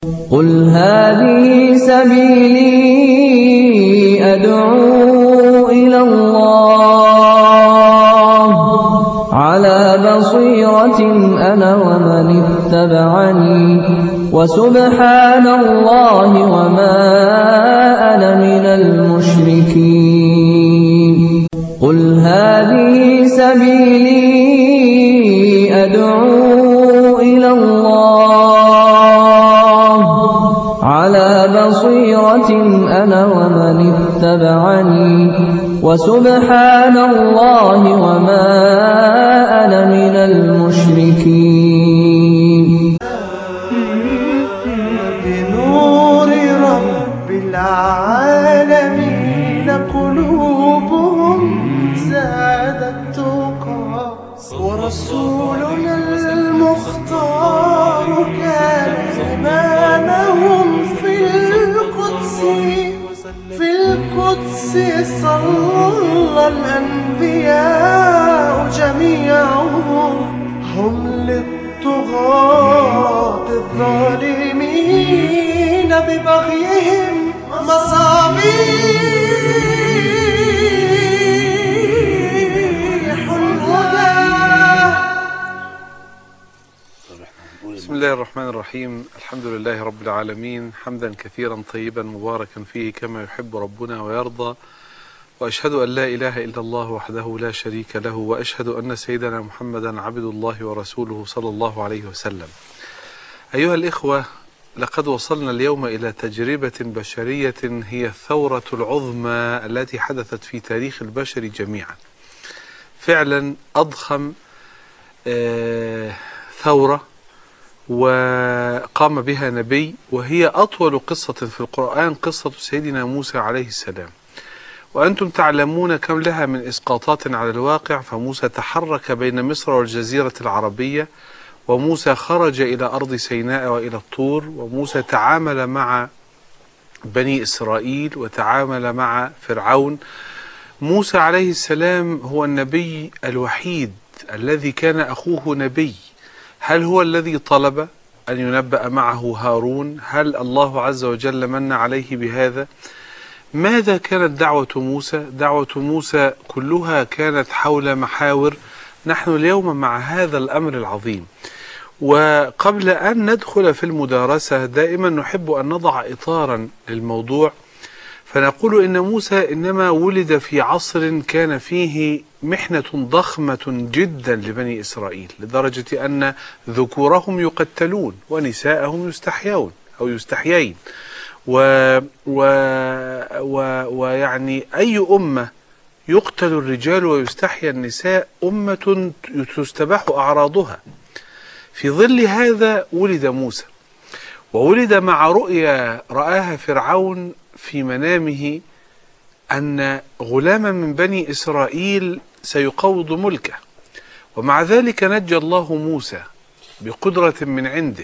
قل هذه سبيلي أدعو إلى الله على بصيرة أنا ومن اتبعني وسبحان الله وما أنا من المشركين قل هذه سبيلي أدعو إلى الله على بصيرة أنا ومن اتبعني وسبحان الله وما أنا من المشركين بنور رب العالمين قلوبهم زادت تقى ورسولنا المختار كان إمامهم في القدس صلى الأنبياء جميعهم هم للطغاة الظالمين ببغيهم مصابيح الهدى. بسم الله الرحمن الرحيم. الحمد لله رب العالمين، حمدا كثيرا طيبا مباركا فيه كما يحب ربنا ويرضى، وأشهد أن لا إله إلا الله وحده لا شريك له، وأشهد أن سيدنا محمدا عبد الله ورسوله صلى الله عليه وسلم. أيها الإخوة، لقد وصلنا اليوم إلى تجربة بشرية هي الثورة العظمى التي حدثت في تاريخ البشر جميعا. فعلا أضخم ثورة وقام بها نبي، وهي أطول قصة في القرآن، قصة سيدنا موسى عليه السلام. وأنتم تعلمون كم لها من إسقاطات على الواقع. فموسى تحرك بين مصر والجزيرة العربية، وموسى خرج إلى أرض سيناء وإلى الطور، وموسى تعامل مع بني إسرائيل وتعامل مع فرعون. موسى عليه السلام هو النبي الوحيد الذي كان أخوه نبي. هل هو الذي طلب أن ينبأ معه هارون؟ هل الله عز وجل من عليه بهذا؟ ماذا كانت دعوة موسى؟ دعوة موسى كلها كانت حول محاور. نحن اليوم مع هذا الأمر العظيم، وقبل أن ندخل في المدارسة دائما نحب أن نضع إطارا للموضوع، فنقول إن موسى إنما ولد في عصر كان فيه محنة ضخمة جدا لبني إسرائيل، لدرجة أن ذكورهم يقتلون ونساءهم يستحيون أو يستحيين، ويعني أي أمة يقتل الرجال ويستحيى النساء أمة تستباح أعراضها. في ظل هذا ولد موسى، وولد مع رؤيا رآها فرعون في منامه أن غلاما من بني إسرائيل سيقوض ملكه، ومع ذلك نجى الله موسى بقدرة من عنده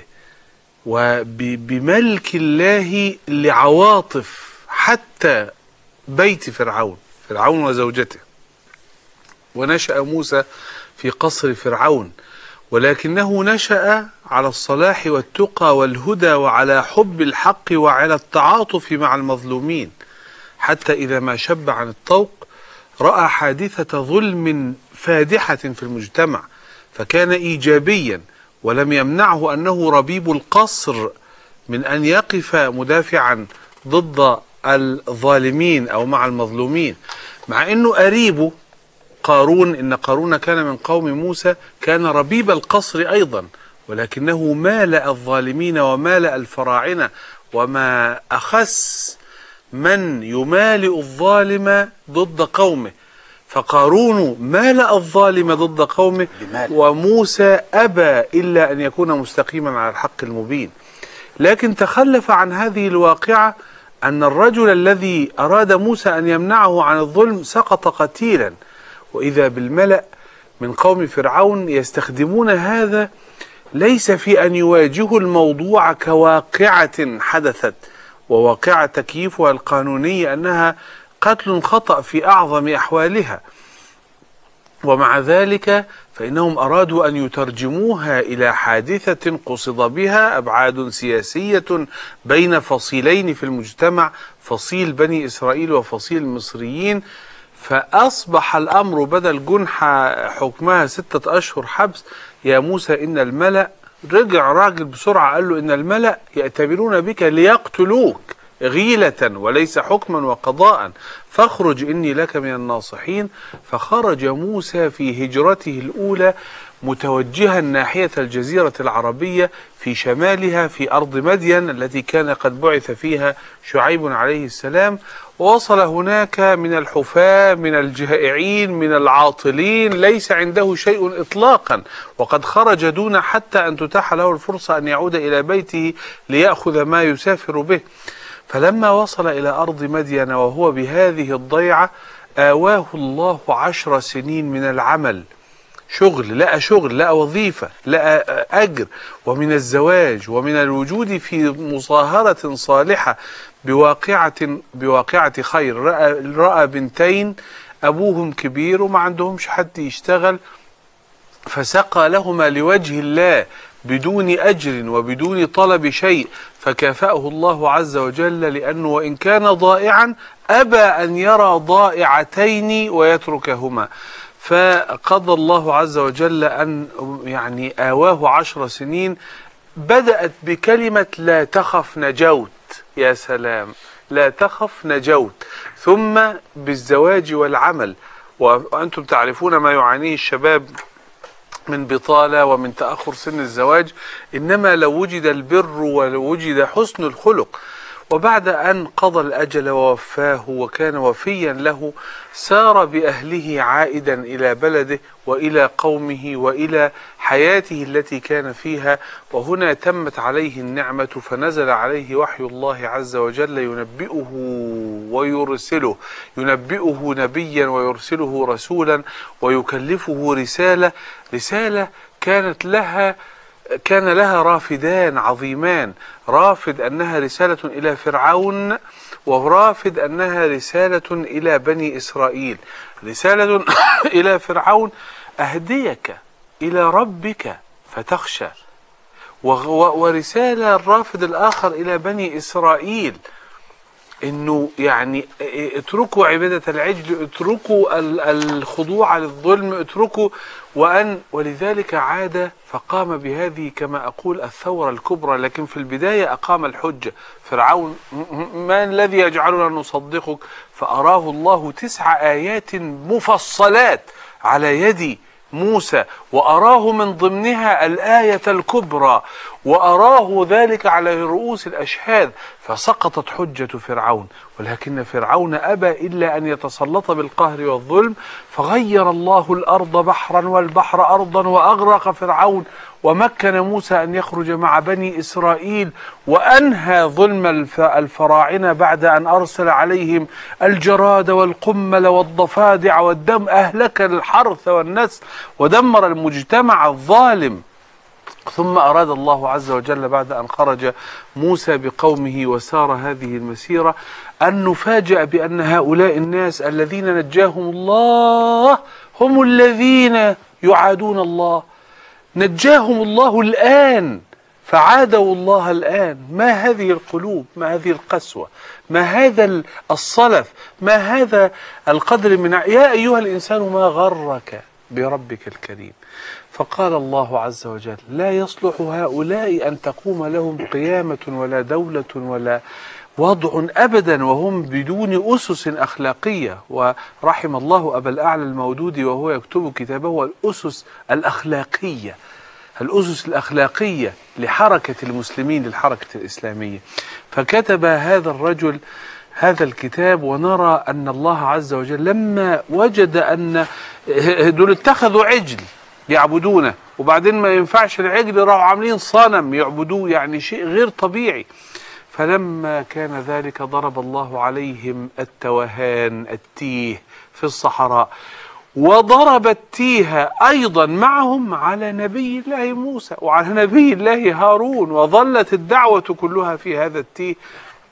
وبملك الله لعواطف حتى بيت فرعون وزوجته. ونشأ موسى في قصر فرعون، ولكنه نشأ على الصلاح والتقى والهدى وعلى حب الحق وعلى التعاطف مع المظلومين، حتى إذا ما شب عن الطوق رأى حادثة ظلم فادحة في المجتمع، فكان إيجابيا، ولم يمنعه أنه ربيب القصر من أن يقف مدافعا ضد الظالمين أو مع المظلومين. مع أنه قريبه قارون، إن قارون كان من قوم موسى، كان ربيب القصر أيضا، ولكنه مالأ الظالمين ومالأ الفراعنة، وما أخس من يمالئ الظالم ضد قومه. فقارون مالأ الظالم ضد قومه، وموسى أبى إلا أن يكون مستقيما على الحق المبين. لكن تخلف عن هذه الواقعة أن الرجل الذي أراد موسى أن يمنعه عن الظلم سقط قتيلا، وإذا بالملأ من قوم فرعون يستخدمون هذا ليس في أن يواجهوا الموضوع كواقعة حدثت، وواقعة تكييفها القانوني أنها قتل خطأ في أعظم أحوالها، ومع ذلك فإنهم أرادوا أن يترجموها إلى حادثة قصد بها أبعاد سياسية بين فصيلين في المجتمع، فصيل بني إسرائيل وفصيل المصريين. فأصبح الأمر بدل جنحة حكمها 6 أشهر حبس، يا موسى إن الملأ، رجع راجل بسرعة قال له إن الملأ يأتمرون بك ليقتلوك غيلة وليس حكما وقضاء، فاخرج إني لك من الناصحين. فخرج موسى في هجرته الأولى متوجها ناحية الجزيرة العربية في شمالها في أرض مدين التي كان قد بعث فيها شعيب عليه السلام، ووصل هناك من الحفاة من الجائعين من العاطلين ليس عنده شيء إطلاقا، وقد خرج دون حتى أن تتاح له الفرصة أن يعود إلى بيته ليأخذ ما يسافر به. فلما وصل إلى أرض مدين وهو بهذه الضيعة آواه الله 10 سنين من العمل، شغل لقى وظيفة، لقى أجر، ومن الزواج، ومن الوجود في مصاهرة صالحة بواقعة خير. رأى بنتين أبوهم كبير وما عندهمش حد يشتغل، فسقى لهما لوجه الله بدون أجر وبدون طلب شيء، فكافأه الله عز وجل، لأنه وإن كان ضائعا أبى أن يرى ضائعتين ويتركهما. فقضى الله عز وجل أن يعني آواه 10 سنين، بدأت بكلمة لا تخف نجوت، يا سلام، لا تخف نجوت، ثم بالزواج والعمل. وأنتم تعرفون ما يعانيه الشباب من بطالة ومن تأخر سن الزواج، إنما لو وجد البر ووجد حسن الخلق. وبعد أن قضى الأجل ووفاه وكان وفيا له، سار بأهله عائدا إلى بلده وإلى قومه وإلى حياته التي كان فيها. وهنا تمت عليه النعمة، فنزل عليه وحي الله عز وجل ينبئه ويرسله، ينبئه نبيا ويرسله رسولا ويكلفه رسالة كان لها رافدان عظيمان، رافد أنها رسالة إلى فرعون، ورافد أنها رسالة إلى بني إسرائيل. رسالة إلى فرعون: أهديك إلى ربك فتخشى. ورسالة الرافد الآخر إلى بني إسرائيل إنه يعني اتركوا عبادة العجل، اتركوا الخضوع للظلم، اتركوا ولذلك عاد فقام بهذه كما أقول الثورة الكبرى. لكن في البداية أقام الحجة. فرعون: ما الذي يجعلنا نصدقك؟ فأراه الله 9 آيات مفصلات على يد موسى، وأراه من ضمنها الآية الكبرى، وأراه ذلك على رؤوس الأشهاد، فسقطت حجة فرعون. ولكن فرعون أبى إلا أن يتسلط بالقهر والظلم، فغير الله الأرض بحرا والبحر أرضا وأغرق فرعون، ومكن موسى أن يخرج مع بني إسرائيل، وأنهى ظلم الفراعنة بعد أن أرسل عليهم الجراد والقمل والضفادع والدم، أهلك الحرث والنسل ودمر المجتمع الظالم. ثم أراد الله عز وجل بعد أن خرج موسى بقومه وسار هذه المسيرة أن نفاجأ بأن هؤلاء الناس الذين نجاهم الله هم الذين يعادون الله. نجاهم الله الآن فعادوا الله الآن. ما هذه القلوب؟ ما هذه القسوة؟ ما هذا الصلف؟ ما هذا القدر من يا أيها الإنسان ما غرك بربك الكريم؟ فقال الله عز وجل: لا يصلح هؤلاء أن تقوم لهم قيامة ولا دولة ولا وضع أبدا وهم بدون أسس أخلاقية. ورحم الله أبا الأعلى المودودي وهو يكتب كتابه الأسس الأخلاقية، الأسس الأخلاقية لحركة المسلمين، للحركة الإسلامية. فكتب هذا الرجل هذا الكتاب، ونرى أن الله عز وجل لما وجد أن دول اتخذوا عجل يعبدونه، وبعدين ما ينفعش العجل، راحوا عاملين صنم يعبدوه، يعني شيء غير طبيعي. فلما كان ذلك ضرب الله عليهم التوهان، التيه في الصحراء، وضرب التيه أيضا معهم على نبي الله موسى وعلى نبي الله هارون، وظلت الدعوة كلها في هذا التيه،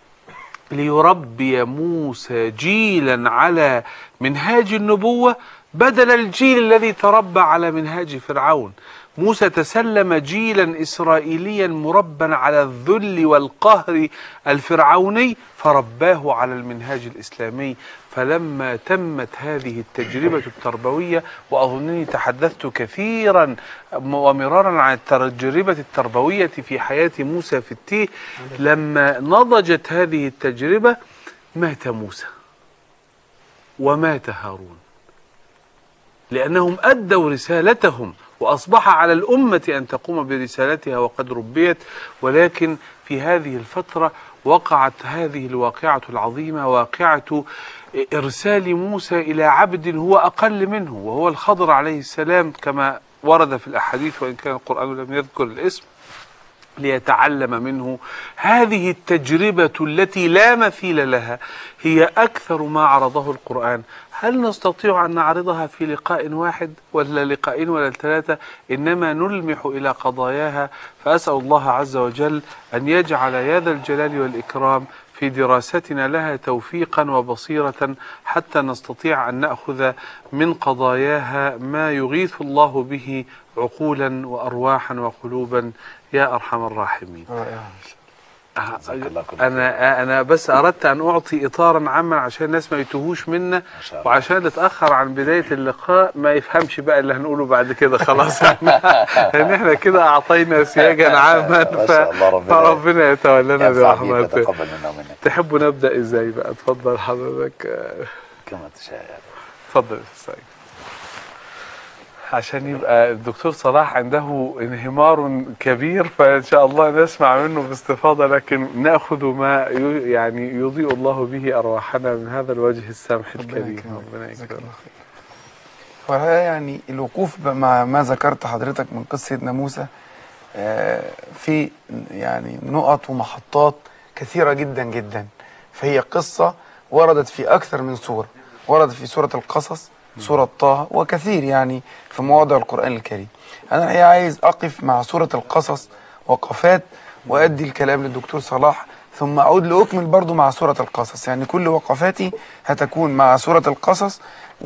ليربي موسى جيلا على منهاج النبوة بدل الجيل الذي تربى على منهاج فرعون. موسى تسلم جيلا إسرائيليا مربا على الذل والقهر الفرعوني فرباه على المنهاج الإسلامي. فلما تمت هذه التجربة التربوية، وأظنني تحدثت كثيرا ومرارا عن التجربة التربوية في حياة موسى في التيه، لما نضجت هذه التجربة مات موسى ومات هارون، لأنهم أدوا رسالتهم، وأصبح على الأمة أن تقوم برسالتها وقد ربيت. ولكن في هذه الفترة وقعت هذه الواقعة العظيمة، واقعة إرسال موسى إلى عبد هو أقل منه، وهو الخضر عليه السلام كما ورد في الأحاديث، وإن كان القرآن لم يذكر الاسم، ليتعلم منه. هذه التجربة التي لا مثيل لها هي أكثر ما عرضه القرآن. هل نستطيع أن نعرضها في لقاء واحد ولا لقاءين ولا ثلاثة؟ إنما نلمح إلى قضاياها. فأسأل الله عز وجل أن يجعل يا ذا الجلال والإكرام في دراستنا لها توفيقا وبصيرة، حتى نستطيع أن نأخذ من قضاياها ما يغيث الله به عقولا وأرواحا وقلوبا يا أرحم الراحمين. أنا بس أردت أن أعطي إطارا عاما عشان الناس ما يتوهوش منا، وعشان نتأخر عن بداية اللقاء ما يفهمش بقى اللي هنقوله بعد كده. خلاص لأن احنا كده أعطينا سياجا عاما، فربنا يتولانا برحمته. تحبوا نبدأ إزاي بقى؟ تفضل حضرتك. كما تشاء. تفضل سعيد. عشان يبقى الدكتور صلاح عنده انهمار كبير، فإن شاء الله نسمع منه باستفاضة، لكن نأخذ ما يعني يضيء الله به أرواحنا من هذا الوجه السامح الكريم. ربنا يكرمك. يعني الوقوف مع ما ذكرت حضرتك من قصة سيدنا موسى في يعني نقط ومحطات كثيرة جدا جدا. فهي قصة وردت في أكثر من سورة، وردت في سورة القصص، سورة طه، وكثير يعني في مواضع القرآن الكريم. أنا الحقيقة عايز أقف مع سورة القصص وقفات، وأدي الكلام للدكتور صلاح، ثم أعود لأكمل برضو مع سورة القصص. يعني كل وقفاتي هتكون مع سورة القصص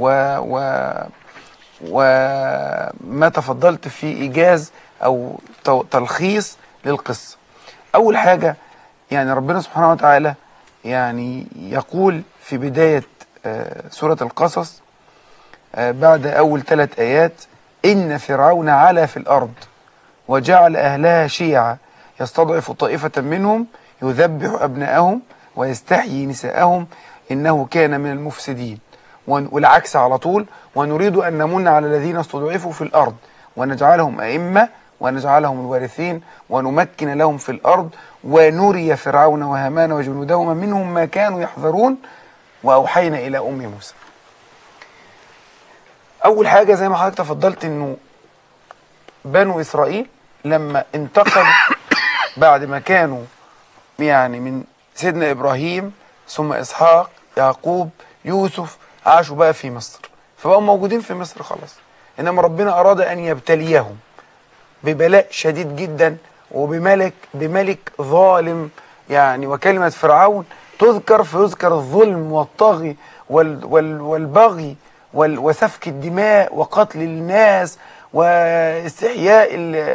وما تفضلت في إيجاز أو تلخيص للقصة. أول حاجة يعني ربنا سبحانه وتعالى يعني يقول في بداية سورة القصص بعد أول 3 آيات: إن فرعون علا في الأرض وجعل أهلها شيعا يستضعف طائفة منهم يذبح أبناءهم ويستحيي نساءهم إنه كان من المفسدين. والعكس على طول: ونريد أن نمن على الذين استضعفوا في الأرض ونجعلهم أئمة ونجعلهم الوارثين ونمكن لهم في الأرض ونري فرعون وهامان وجنودهما منهم ما كانوا يحذرون وأوحينا إلى أم موسى. أول حاجة زي ما حضرتك تفضلت إنه بنو إسرائيل لما انتقلوا بعد ما كانوا يعني من سيدنا إبراهيم ثم إسحاق يعقوب يوسف، عاشوا بقى في مصر، فبقوا موجودين في مصر خلاص. إنما ربنا أراد أن يبتليهم ببلاء شديد جدا بملك ظالم يعني. وكلمة فرعون تذكر فيذكر الظلم والطغي والبغي وسفك الدماء وقتل الناس واستحياء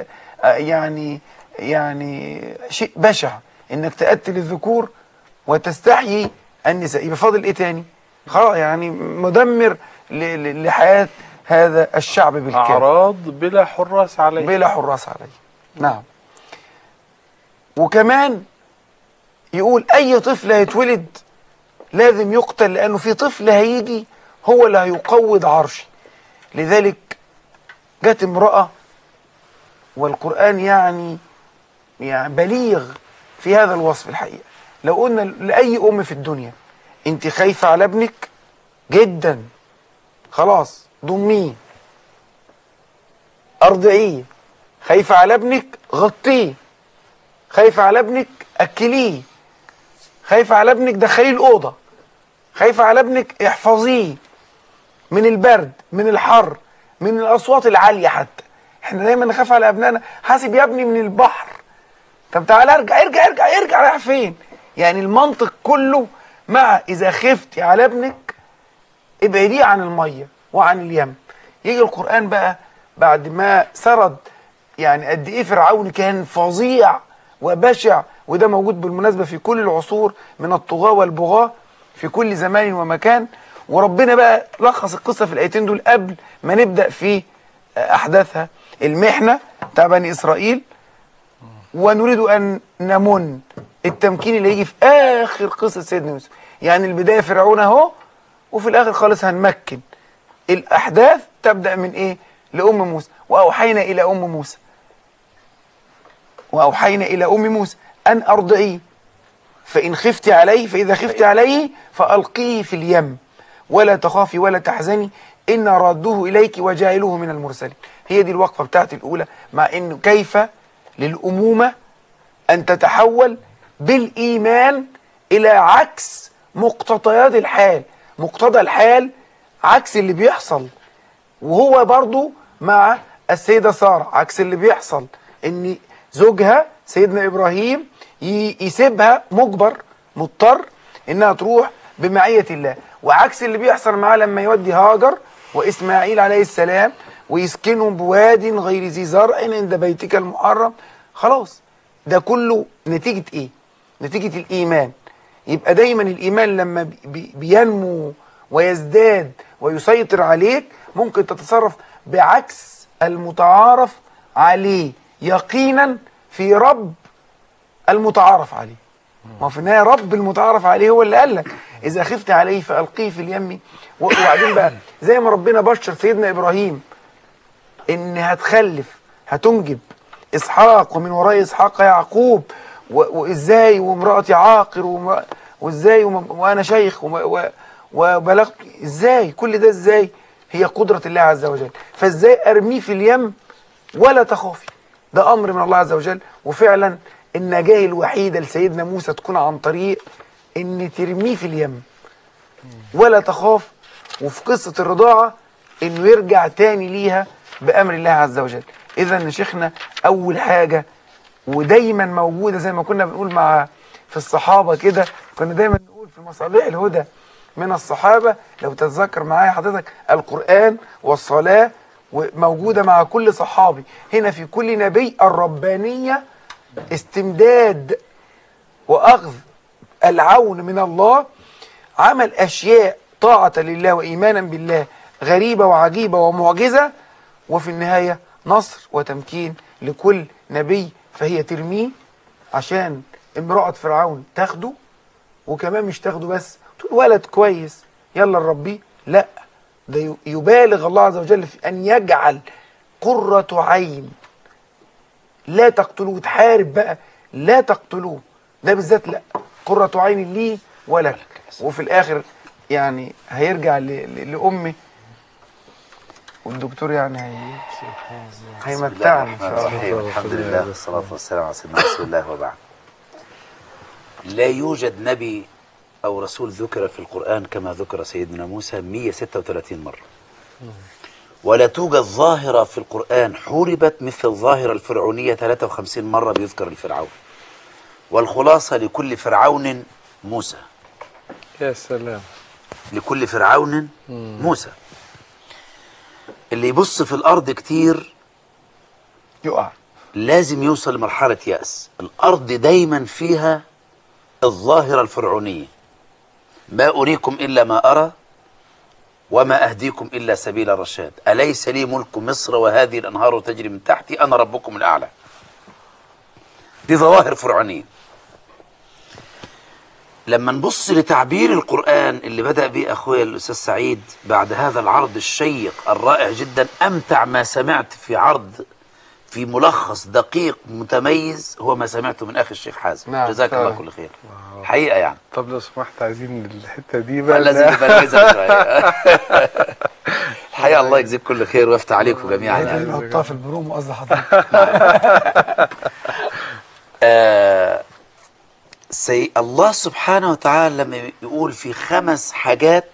يعني شيء بشع، انك تقتل الذكور وتستحيي النساء. يبقى فاضل ايه تاني؟ خلاص يعني مدمر لحياة هذا الشعب بالكامل. أعراض بلا حراس عليه. بلا حراس عليه. نعم. وكمان يقول اي طفل هيتولد لازم يقتل، لانه في طفل هيجي هو اللي هيقوض عرشي. لذلك جت امرأة، والقرآن يعني بليغ في هذا الوصف الحقيقة. لو قلنا لأي أم في الدنيا انت خايفة على ابنك جدا، خلاص ضميه ارضعيه. خايفة على ابنك غطيه. خايفة على ابنك اكليه. خايفة على ابنك دخليه الأوضة. خايفة على ابنك احفظيه من البرد، من الحر، من الأصوات العالية. حتى احنا دايما نخاف على ابنائنا. حاسب يا ابني من البحر. طب تعالى ارجع ارجع ارجع ارجع، رايح فين؟ يعني المنطق كله مع اذا خفتي على ابنك ابعديه عن المية وعن اليم. يجي القرآن بقى بعد ما سرد يعني قد ايه فرعون كان فظيع وبشع، وده موجود بالمناسبة في كل العصور من الطغاة والبغاة في كل زمان ومكان، وربنا بقى لخص القصة في الآيتين دول قبل ما نبدأ في أحداثها. المحنة بتاع بني إسرائيل، ونريد أن نمن التمكين اللي يجي في آخر قصة سيدنا يوسف. يعني البداية فرعون أهو، وفي الآخر خالص هنمكن. الأحداث تبدأ من إيه؟ لأم موسى. وأوحينا إلى أم موسى أن أرضعيه فإن خفت عليه، فإذا خفت عليه فألقيه في اليم ولا تخافي ولا تحزني إنا رادوه إليك وجاعلوه من المرسلين. هي دي الوقفة بتاعت الأولى، مع إنه كيف للأمومة أن تتحول بالإيمان إلى عكس مقتضيات الحال. مقتضى الحال عكس اللي بيحصل، وهو برضو مع السيدة سارة عكس اللي بيحصل، إن زوجها سيدنا إبراهيم يسيبها مضطر إنها تروح بمعية الله، وعكس اللي بيحصل معاه لما يودي هاجر وإسماعيل عليه السلام ويسكنهم بواد غير ذي زرع عند بيتك المحرم. خلاص ده كله نتيجة إيه؟ نتيجة الإيمان. يبقى دايما الإيمان لما بينمو ويزداد ويسيطر عليك ممكن تتصرف بعكس المتعارف عليه يقينا في رب المتعارف عليه. ما في النهاية رب المتعارف عليه هو اللي قال لك إذا خفت عليه فألقيه في اليم. وبعدين بقى زي ما ربنا بشر سيدنا إبراهيم إن هتنجب إسحاق ومن وراء إسحاق يعقوب، وإزاي وامرأتي عاقر وإزاي وأنا شيخ وبلغت، إزاي كل ده إزاي؟ هي قدرة الله عز وجل. فإزاي أرميه في اليم ولا تخافي؟ ده أمر من الله عز وجل. وفعلا النجاة الوحيدة لسيدنا موسى تكون عن طريق إن ترميه في اليم ولا تخاف. وفي قصة الرضاعة إنه يرجع تاني ليها بأمر الله عز وجل. إذا شيخنا أول حاجة ودايما موجودة زي ما كنا بنقول في الصحابة كده، كنا دايما نقول في مصابيح الهدى من الصحابة لو تتذكر معايا حضرتك القرآن والصلاة، وموجودة مع كل صحابي. هنا في كل نبي الربانية استمداد وأخذ العون من الله، عمل أشياء طاعة لله وإيمانا بالله غريبة وعجيبة ومعجزة، وفي النهاية نصر وتمكين لكل نبي. فهي ترميه عشان امرأة فرعون تاخده، وكمان مش تاخده بس تقول ولد كويس يلا نربيه، لا ده يبالغ الله عز وجل في أن يجعل قرة عين. لا تقتلوه، تحارب بقى لا تقتلوه، ده بالذات لا، قرة عين لي ولك. وفي الآخر يعني هيرجع لأمه، والدكتور يعني هيمتعني ان شاء الله. الحمد لله والصلاة والسلام على سيدنا رسول الله وبعد. لا يوجد نبي أو رسول ذكر في القرآن كما ذكر سيدنا موسى 136 مرة، ولا توجد ظاهرة في القرآن حوربت مثل الظاهرة الفرعونية 53 مرة بيذكر الفرعون. والخلاصة لكل فرعون موسى. يا سلام. لكل فرعون موسى. اللي يبص في الأرض كتير يقع، لازم يوصل لمرحلة يأس. الأرض دايما فيها الظاهرة الفرعونية، ما أريكم إلا ما أرى وما أهديكم إلا سبيل الرشاد، أليس لي ملك مصر وهذه الأنهار تجري من تحتي أنا ربكم الأعلى. دي ظواهر فرعونية. لما نبص لتعبير القرآن اللي بدأ به أخويا الأستاذ سعيد بعد هذا العرض الشيق الرائع جدا، أمتع ما سمعت في عرض في ملخص دقيق متميز هو ما سمعته من أخي الشيخ حازم. نعم جزاك الله كل خير حقيقة. يعني طب لو سمحت عايزين الحتة دي بقى لازم نبرزها شوية. الحقيقة الله يجزيك كل خير ويفتح عليكم جميعا. يعني نحطها في البرومو قصدي حضرتك. الله سبحانه وتعالى لما يقول في 5 حاجات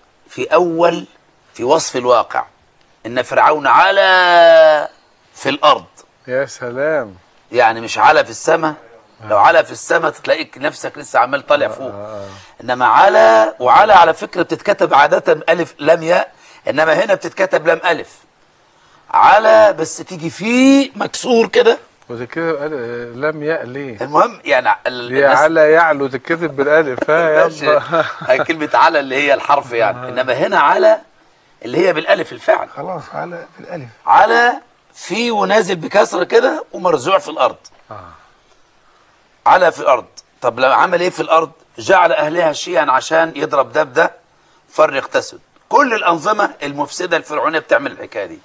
في وصف الواقع، إن فرعون علا في الأرض. يا سلام. يعني مش علا في السماء، لو علا في السماء تلاقيك نفسك لسه عمال طالع فوق. إنما علا، وعلا على فكرة بتتكتب عادة ألف لام ياء، انما هنا بتتكتب لام الف على، بس تيجي فيه مكسور كده. وده كده لم ياء ليه؟ المهم يعني دي على يعلو تتكتب بالالف. ها يلا. هي كلمة على اللي هي الحرف يعني، انما هنا على اللي هي بالالف الفعل. خلاص على بالالف. على في ونازل بكسره كده ومرزوع في الارض. على في الارض. طب لو عمل ايه في الارض؟ جعل اهلها شيعا عشان يضرب ده فرق تسد. كل الانظمه المفسده الفرعونيه بتعمل الحكايه دي.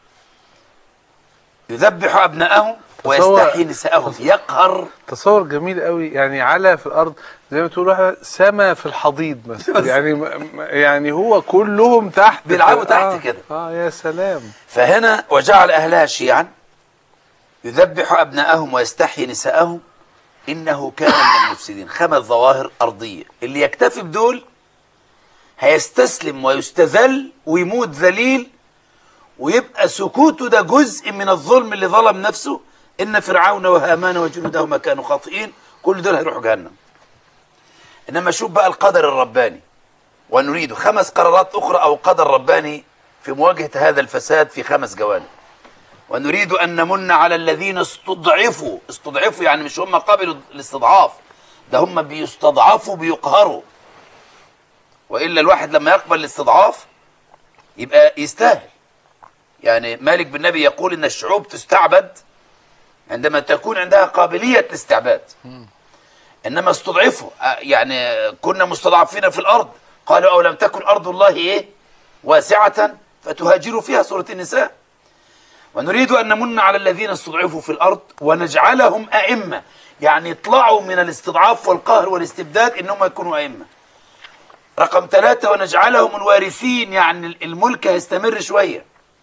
يذبح ابنائهم ويستحيي نساءهم، يقهر. تصور جميل قوي يعني. على في الارض زي ما تقول واحد سما في الحضيض مثلا. يعني هو كلهم تحت، بيلعبوا تحت كده. يا سلام. فهنا وجعل اهلها شيعا يذبح ابنائهم ويستحيي نساءهم انه كان من المفسدين. 5 ظواهر ارضيه، اللي يكتفي بدول هيستسلم ويستذل ويموت ذليل، ويبقى سكوته ده جزء من الظلم اللي ظلم نفسه. إن فرعون وهامان وجنودهما كانوا خاطئين. كل دول هيروحوا جهنم. إنما شوف بقى القدر الرباني. ونريد 5 قرارات أخرى أو قدر رباني في مواجهة هذا الفساد في 5 جوانب. ونريد أن نمن على الذين استضعفوا. استضعفوا يعني مش هم قبلوا الاستضعاف، ده هم بيستضعفوا بيقهروا. وإلا الواحد لما يقبل الاستضعاف يبقى يستاهل. يعني مالك بن نبي يقول إن الشعوب تستعبد عندما تكون عندها قابلية الاستعباد. إنما استضعفوا يعني كنا مستضعفين في الأرض، قالوا أو لم تكن أرض الله إيه واسعة فتهاجروا فيها، سورة النساء. ونريد أن نمن على الذين استضعفوا في الأرض ونجعلهم أئمة، يعني يطلعوا من الاستضعاف والقهر والاستبداد إنهم يكونوا أئمة. رقم 3 ونجعلهم الوارثين، يعني الملك هيستمر شوية.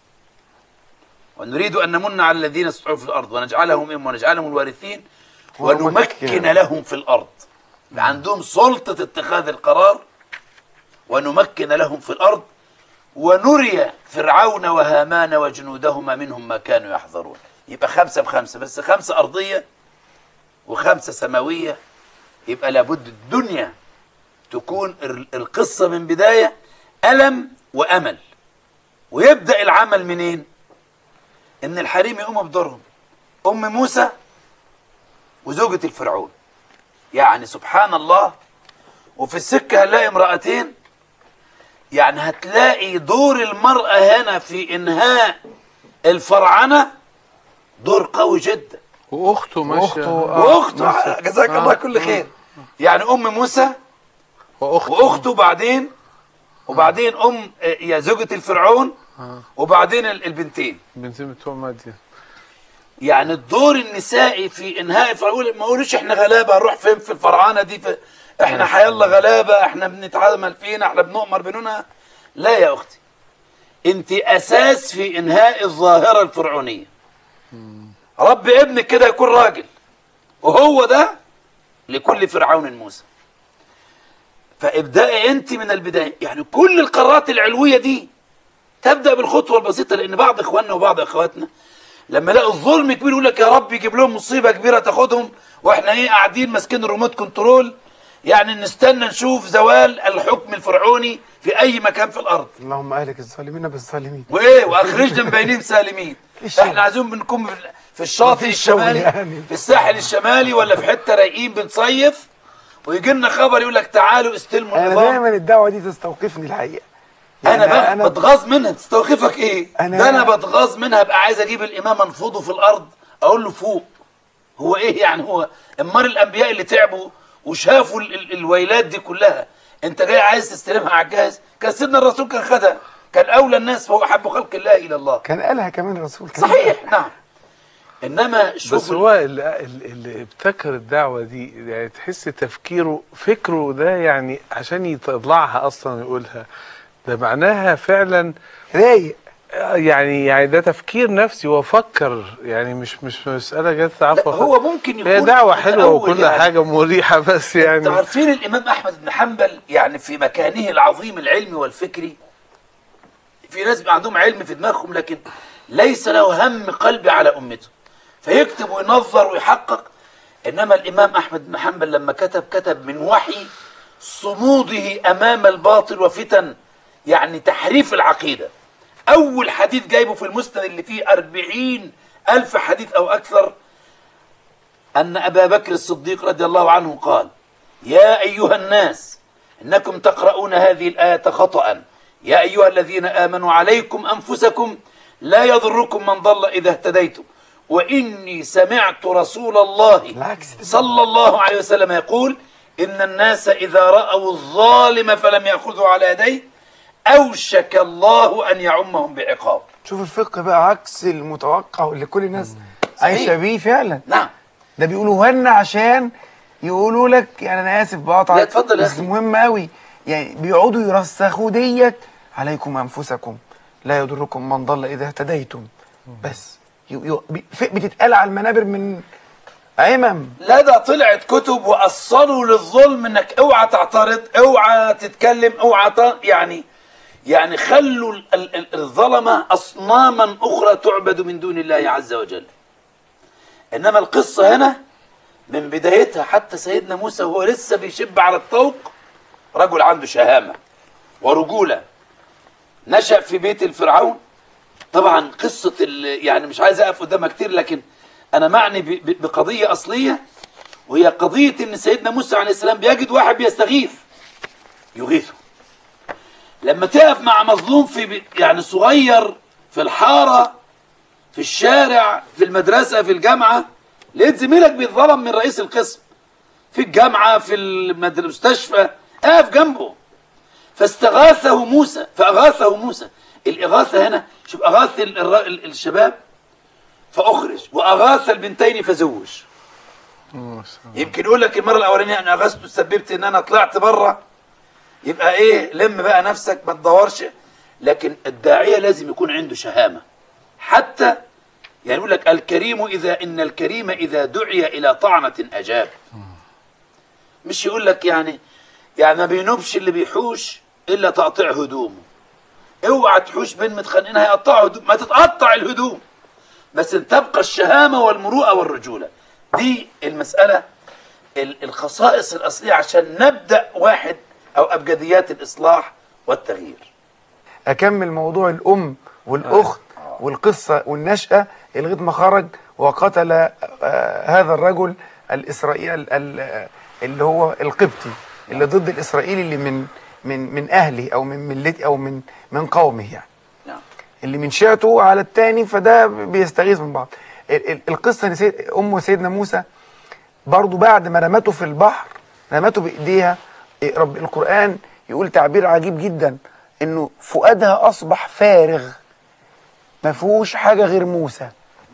ونريد أن نمن على الذين استضعفوا في الأرض ونجعلهم أئمة ونجعلهم الوارثين ونمكن لهم في الأرض. عندهم سلطة اتخاذ القرار. ونمكن لهم في الأرض ونري فرعون وهامان وجنودهما منهم ما كانوا يحذرون. يبقى 5 ب5، بس 5 أرضية و5 سماوية. يبقى لابد الدنيا تكون القصة من بداية ألم وأمل. ويبدأ العمل منين؟ إن الحريم يقوم بدورهم. أم موسى وزوجة الفرعون، يعني سبحان الله. وفي السكة هنلاقي امرأتين، يعني هتلاقي دور المرأة هنا في إنهاء الفرعنة دور قوي جدا. وأخته ماشية. وأخته جزاك الله كل خير. يعني أم موسى وأخته وبعدين يا زوجة الفرعون وبعدين البنتين بتوع مادية. يعني الدور النسائي في انهاء الفرعون. ما قولوش احنا غلابه هنروح فين في الفرعانه دي، احنا حيالله غلابه، احنا بنتعامل فينا، احنا بنؤمر بنونها. لا يا اختي، انت اساس في انهاء الظاهره الفرعونيه. رب ابنك كده يكون راجل، وهو ده لكل فرعون موسى. فابدأي انت من البدايه. يعني كل القرارات العلويه دي تبدأ بالخطوه البسيطه، لان بعض اخواننا وبعض اخواتنا لما لقوا الظلم كبير يقول لك يا رب يجيب لهم مصيبه كبيره تاخدهم، واحنا قاعدين ماسكين الريموت كنترول، يعني نستنى نشوف زوال الحكم الفرعوني في اي مكان في الارض. اللهم اهلك الظالمين بالظالمين. واخرجنا من بينهم سالمين. احنا عايزين بنكون في الشاطئ الشمالي يعني. في الساحل الشمالي ولا في حته رايقين بنصيف، ويجي لنا خبر يقول لك تعالوا استلموا النظام. انا دايما الدعوه دي تستوقفني الحقيقه. يعني انا بتغاظ منها. تستوقفك ايه؟ ده انا بتغاظ منها. ابقى عايز اجيب الامام انفضه في الارض اقول له فوق. هو ايه يعني؟ هو امال الانبياء اللي تعبوا وشافوا الويلات دي كلها انت جاي عايز تستلمها على الجهاز؟ كان سيدنا الرسول كان خدها، كان اولى الناس، فهو احب خلق الله الى الله. كان قالها كمان الرسول. صحيح نعم. انما شوف بس هو اللي ابتكر الدعوه دي، يعني تحس تفكيره فكره ده، يعني عشان يطلعها اصلا يقولها، ده معناها فعلا رايق. يعني ده تفكير نفسي وفكر، يعني مش مسألة جت عفوا. هو ممكن يكون هي دعوة حلوة وكل يعني حاجة مريحة، بس يعني انتوا عارفين الإمام أحمد بن حنبل يعني في مكانه العظيم العلمي والفكري، في ناس عندهم علم في دماغهم لكن ليس له هم قلبي على أمته، فيكتب وينظر ويحقق. إنما الإمام أحمد بن حنبل لما كتب من وحي صموده أمام الباطل وفتن يعني تحريف العقيدة. أول حديث جايبه في المسند اللي فيه 40,000 حديث أو أكثر، أن أبا بكر الصديق رضي الله عنه قال: يا أيها الناس إنكم تقرؤون هذه الآية خطأ، يا أيها الذين آمنوا عليكم أنفسكم لا يضركم من ضل إذا اهتديتم، وإني سمعت رسول الله صلى الله عليه وسلم يقول: إن الناس إذا رأوا الظالم فلم يأخذوا على يديه أوشك الله أن يعمهم بعقاب. شوف الفقه بقى عكس المتوقع واللي كل الناس عايشه بيه فعلا. نعم، ده بيقولوها لنا عشان يقولوا لك، يعني انا اسف بقطع، لا اتفضل يا بس أخي. مهم قوي، يعني بيقعدوا يرسخوا ديت: عليكم انفسكم لا يضركم من ضل اذا اهتديتم. بس بتتقال على المنابر من عمم. لا ده طلعت كتب وأصلوا للظلم انك اوعى تعترض، اوعى تتكلم، اوعى يعني خلوا الظلمة أصناما أخرى تعبد من دون الله عز وجل. إنما القصة هنا من بدايتها حتى سيدنا موسى وهو لسه بيشب على الطوق، رجل عنده شهامة ورجولة، نشأ في بيت الفرعون. طبعا قصة يعني مش عايز أقف قدامها كتير، لكن أنا معني بقضية أصلية، وهي قضية إن سيدنا موسى عليه السلام بيجد واحد بيستغيث يغيثه. لما تقف مع مظلوم في يعني صغير في الحارة، في الشارع، في المدرسة، في الجامعة، لقيت زميلك بيتظلم من رئيس القسم في الجامعة، في المستشفى، اقف جنبه. فاستغاثه موسى، فأغاثه موسى. الإغاثة هنا شوف، أغاث الشباب فأخرج، وأغاث البنتين فزوج. يمكن يقول لك المرة الأولانية أنا أغاثته سببت إن أنا طلعت بره، يبقى إيه، لم بقى نفسك ما تدورش. لكن الداعية لازم يكون عنده شهامة، حتى يعني يقول لك إن الكريم إذا دعي إلى طعنة أجاب. مش يقول لك يعني ما بينوبش اللي بيحوش إلا تقطيع هدومه. اوعى تحوش بين متخانقين هيقطعوا هدوم، ما تتقطع الهدوم، بس ان تبقى الشهامة والمروءة والرجولة. دي المسألة الخصائص الأصلية عشان نبدأ واحد أو أبجديات الإصلاح والتغيير. أكمل موضوع الأم والأخت والقصة والنشأة لغاية ما خرج وقتل هذا الرجل الإسرائيلي اللي هو القبطي اللي ضد الإسرائيلي اللي من أهله أو من ملته أو من قومه، يعني اللي من شيعته على التاني، فده بيستغيث من بعض. القصة إن أم سيدنا موسى برضو بعد ما رمته في البحر، رمته بإيديها، رب القرآن يقول تعبير عجيب جدا، إنه فؤادها أصبح فارغ ما فيهوش حاجة غير موسى.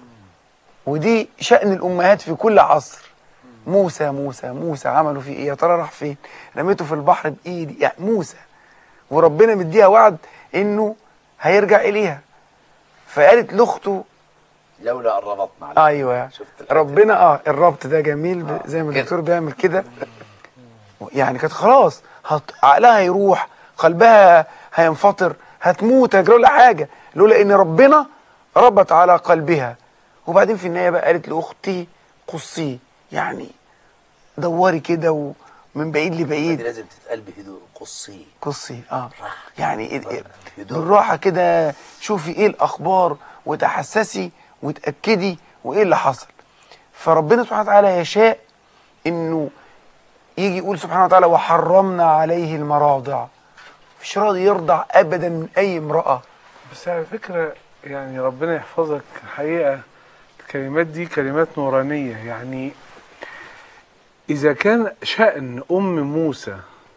ودي شأن الأمهات في كل عصر. موسى موسى موسى، عملوا فيه إيه؟ يا ترى راح فين؟ رميته في البحر بإيدي، يعني موسى، وربنا مديها وعد إنه هيرجع إليها. فقالت لأخته لولا أن ربطنا عليه. أيوه، ربنا الربط ده جميل، زي ما الدكتور بيعمل كده. يعني كانت خلاص عقلها هيروح، قلبها هينفطر، هتموت، هيجرى لها حاجة، لولا إن ربنا ربط على قلبها. وبعدين في النهاية بقى قالت لأختي قصيه، يعني دوري كده ومن بعيد لبعيد. لازم تتقال بهدوء، قصيه يعني بالراحة كده، شوفي ايه الأخبار وتحسسي وتأكدي وايه اللي حصل. فربنا سبحانه وتعالى يشاء انه يجي يقول سبحانه وتعالى: وحرمنا عليه المراضع. مفيش راضي يرضع ابدا من اي امرأة. بس على فكرة يعني ربنا يحفظك، حقيقة الكلمات دي كلمات نورانية. يعني إذا كان شأن أم موسى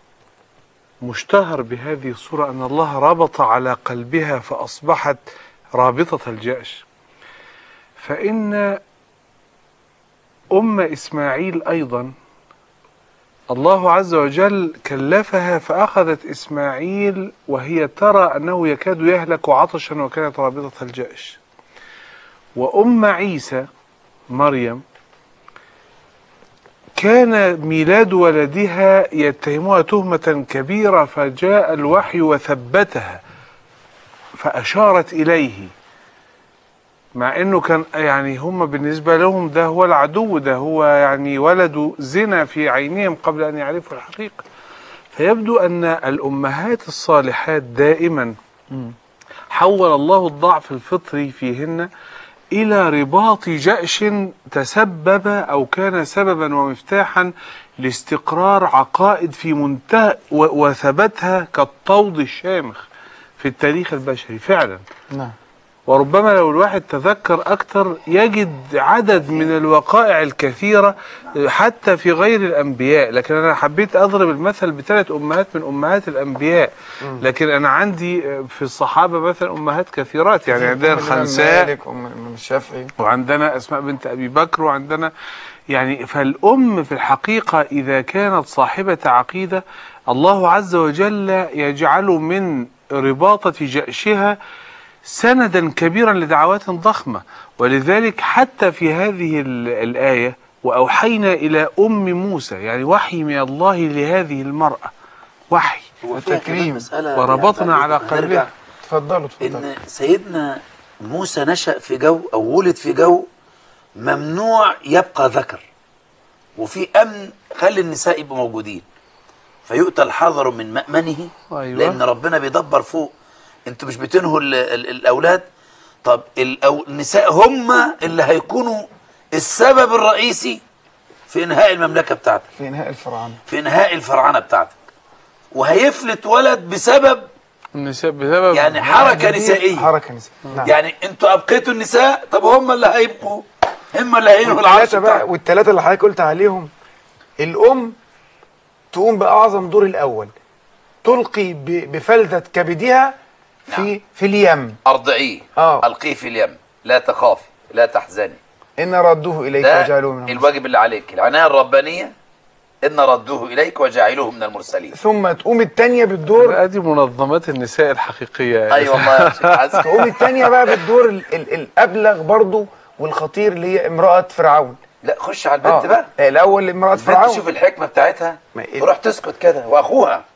مشتهر بهذه الصورة، أن الله ربط على قلبها فأصبحت رابطة الجأش، فإن أم إسماعيل أيضا الله عز وجل كلفها فأخذت إسماعيل وهي ترى أنه يكاد يهلك عطشا وكانت رابطة الجأش. وأم عيسى مريم كان ميلاد ولدها يتهمها تهمة كبيرة، فجاء الوحي وثبتها فأشارت إليه، مع أنه كان يعني هم بالنسبة لهم ده هو العدو، ده هو يعني ولد زنا في عينهم قبل أن يعرفوا الحقيقة. فيبدو أن الأمهات الصالحات دائما حول الله الضعف الفطري فيهن إلى رباط جأش تسبب أو كان سببا ومفتاحا لاستقرار عقائد في منتهى وثبتها كالطود الشامخ في التاريخ البشري فعلا. نعم. وربما لو الواحد تذكر أكثر يجد عدد من الوقائع الكثيرة حتى في غير الأنبياء، لكن أنا حبيت أضرب المثل ب3 أمهات من أمهات الأنبياء، لكن أنا عندي في الصحابة مثلا أمهات كثيرات، يعني عندنا الخنساء، أم الشافعي، وعندنا أسماء بنت أبي بكر، وعندنا يعني فالأم في الحقيقة إذا كانت صاحبة عقيدة الله عز وجل يجعل من رباطة جأشها سندا كبيرا لدعوات ضخمة. ولذلك حتى في هذه الآية وأوحينا إلى أم موسى، يعني وحي من الله لهذه المرأة، وحي وتكريم، وربطنا على قلبها. تفضلوا. إن سيدنا موسى نشأ في جو أو ولد في جو ممنوع يبقى ذكر، وفي أمن خلي النساء يبقوا موجودين، فيؤتى الحذر من مأمنه. أيوة. لأن ربنا بيدبر فوق، انتوا مش بتنهوا الأولاد، طب النساء هم اللي هيكونوا السبب الرئيسي في إنهاء المملكة بتاعتك، في إنهاء الفرعنة، في إنهاء الفرعنة بتاعتك، وهيفلت ولد بسبب النساء، بسبب يعني حركة نسائية. حركة نسائية. نعم. يعني انتوا أبقيتوا النساء، طب هم اللي هيبقوا، هم اللي هينهوا العرش بتاعتك. والثلاثة اللي حضرتك قلت عليهم، الأم تقوم بأعظم دور الأول، تلقي بفلذة كبدها في اليم، أرضعيه، ألقيه في اليم، لا تخافي لا تحزني، إن ردوه إليك وجعلوه من المرسلين. الواجب اللي عليك العناية الربانية، إن ردوه إليك وجعلوه من المرسلين. ثم تقوم الثانية بالدور، دي منظمات النساء الحقيقية. أي والله يا شيخ حسن. تقوم الثانية بقى بالدور الأبلغ برضو والخطير، اللي هي امرأة فرعون. لا خش على البنت بقى. الأول امرأة فرعون، شوف الحكمة بتاعتها، تروح تسكت كده، وأخوها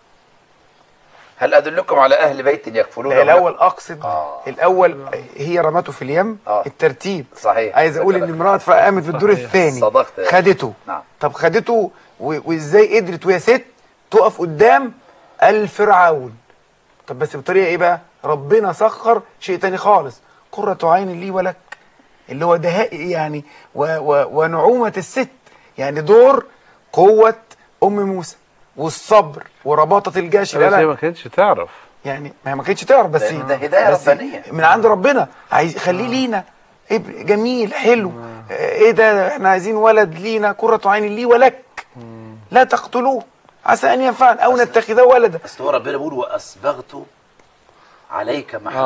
هل أدلكم على أهل بيت يكفلون. الأول أقصد الأول هي رمته في اليم. الترتيب صحيح. عايز أقول إن امرأة فرعون قامت في الدور الثاني، خدته. نعم. طب خدته وإزاي قدرت وهي ست تقف قدام الفرعون؟ طب بس بطريقة إيه بقى؟ ربنا سخر شيء تاني خالص، قرة عين لي ولك، اللي هو دهاء يعني ونعومة الست، يعني دور قوة أم موسى والصبر ورباطة الجيش. بس هي ما كانتش تعرف، يعني ما كانتش تعرف، بس ده هداية ربانية من عند ربنا، عايز يخليه لينا جميل حلو. ايه ده، احنا عايزين ولد لينا، قرة عين لي ولك، لا تقتلوه عسى ان ينفعنا او نتخذه ولدا. بس هو ربنا بيقول واسبغت عليك محبة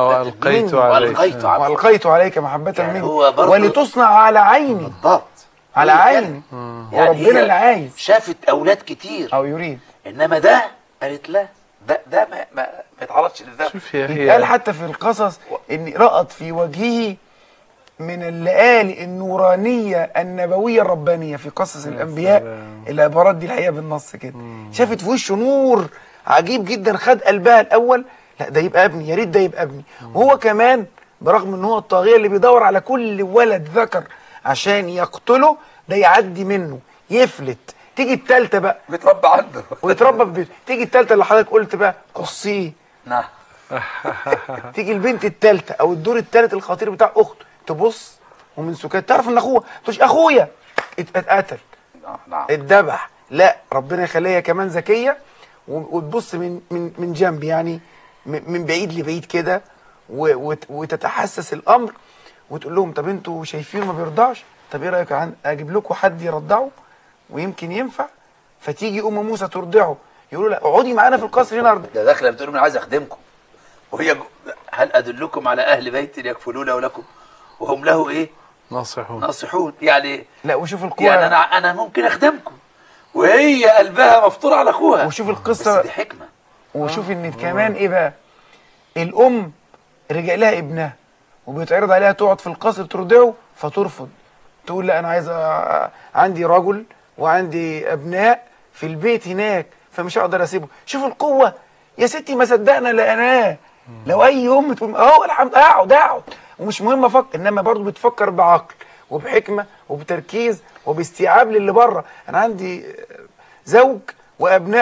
والقيت عليك محبة يعني مني ولتصنع على عيني. بالضبط، على عيني. يعني وربنا اللي عايز، شافت اولاد كتير او يريد، انما ده قالت لا، ده ما يتعرضش للذنب. قال حتى في القصص ان رأت في وجهه من اللآلئ النورانية النبوية الربانية في قصص الأنبياء. العبارات دي الحقيقة بالنص كده، شافت في وشه نور عجيب جدا، خد قلبها الأول، لا ده يبقى ابني، يا ريت ده يبقى ابني. وهو كمان برغم ان هو الطاغية اللي بيدور على كل ولد ذكر عشان يقتله، ده يعدي منه يفلت. تيجي التالتة بقى بيتربى عنده ويتربى في بيته. تيجي التالتة اللي حضرتك قلت بقى قصيه. نعم. تيجي البنت التالتة او الدور التالت الخطير بتاع اخته، تبص ومن سكات تعرف ان اخوها، تقولش اخويا، اتقتل، اتذبح. لا، ربنا يخليها كمان ذكيه وتبص من جنب، يعني من بعيد لبعيد كده، وتتحسس الامر، وتقول لهم طب انتوا شايفينه ما بيرضعش، طب ايه رايك اجيب لكم حد يرضعه ويمكن ينفع. فتيجي ام موسى ترضعه، يقولوا لا اقعدي معانا في القصر هنا. ده داخله بتقول انا عايز اخدمكم، وهي هل ادلكم على اهل بيت يكفلونه لكم وهم له ايه؟ ناصحون. يعني لا، وشوف القوة، يعني انا ممكن اخدمكم، وهي قلبها مفطور على اخوها. وشوف القصه، بس دي حكمه. وشوف ان كمان ايه بقى، الام رجع لها ابنها وبيتعرض عليها تقعد في القصر ترضعه، فترفض، تقول لا انا عايزه، عندي رجل وعندي ابناء في البيت هناك، فمش هقدر اسيبه. شوف القوه يا ستي، ما صدقنا لقناه. لو اي ام تقول اهو الحمد اقعد ومش مهم افكر، انما برضه بتفكر بعقل وبحكمه وبتركيز وباستيعاب للي بره. انا عندي زوج وابناء،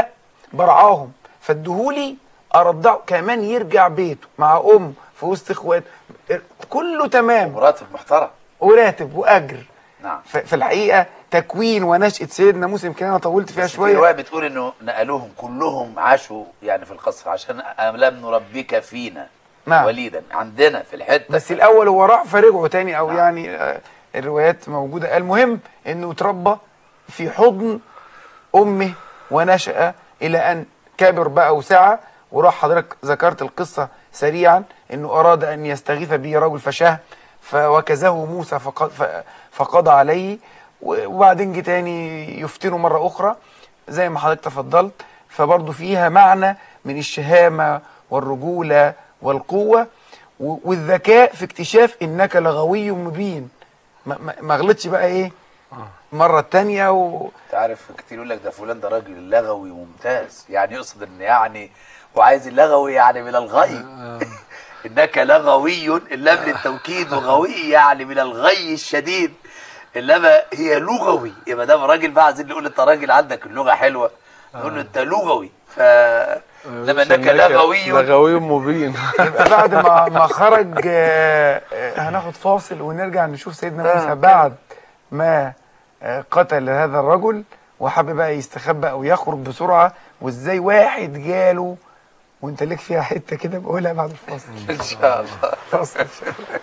برعاهم، فادهولي ارضعه كمان، يرجع بيته مع في وسط اخواته، كله تمام، مراتب محترم وراتب واجر. نعم. في الحقيقه تكوين ونشأة سيدنا موسى يمكن انا طولت فيها بس في شويه. روايه بتقول انه نقلوهم كلهم عاشوا يعني في القصر عشان لم نربيك فينا نعم. وليدا عندنا في الحته. بس الاول هو راح فرجعوا تاني، او نعم. يعني الروايات موجوده. المهم انه اتربى في حضن امه ونشأ الى ان كبر بقى وسعى، وراح حضرتك ذكرت القصه سريعا انه اراد ان يستغيث به رجل فشاه فوكزه موسى فقضى عليه، وبعدين جه تاني يفتنه مره اخرى زي ما حضرتك تفضلت. فبرضه فيها معنى من الشهامه والرجوله والقوه والذكاء في اكتشاف انك لغوي مبين. ما غلطش بقى ايه مره تانيه تعرف كتير يقول لك ده فلان ده راجل لغوي ممتاز، يعني يقصد ان يعني وعايز اللغوي يعني من الغي. انك لغوي اللام للتوكيد، وغوي يعني من الغي الشديد، انما هي لغوي. يبقى ده راجل بقى عايزين نقول انت راجل عندك اللغه حلوه، نقول له انت لغوي. لما انك لغوي مبين. يبقى بعد ما خرج هناخد فاصل ونرجع نشوف سيدنا موسى بعد ما قتل هذا الرجل وحب بقى يستخبى او يخرج بسرعه، وازاي واحد جاله. وانت ليك فيها حته كده بقولها بعد الفاصل ان شاء الله. فاصل ان شاء الله.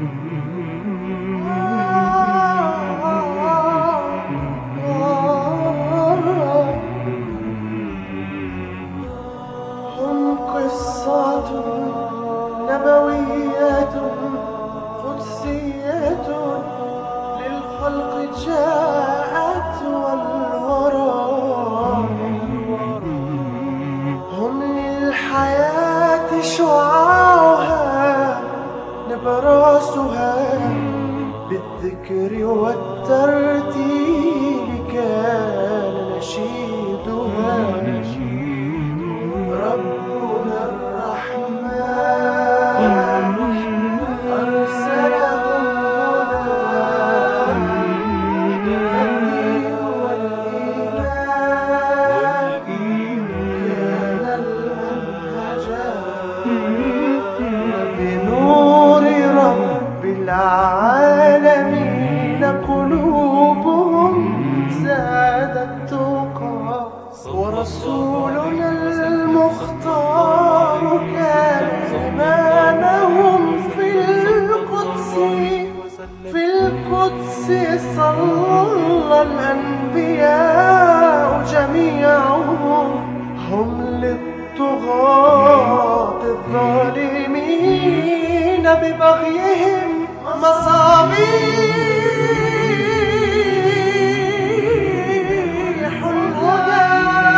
هم قصات نبويات قدسية للخلق جاءت والورى، هم للحياة شعاعها نبراسها، بالذكر والترتيل كان نشيدها. ربنا الرحمن أرسلهم هدى، فالدين والإيمان كان المنهجا، بنور رب العالمين قلوبهم زادت تقى، ورسولنا المختار كان إمامهم في القدس صلى الأنبياء جميعهم، هم للطغاة الظالمين ببغيهم مصابيح الهدى.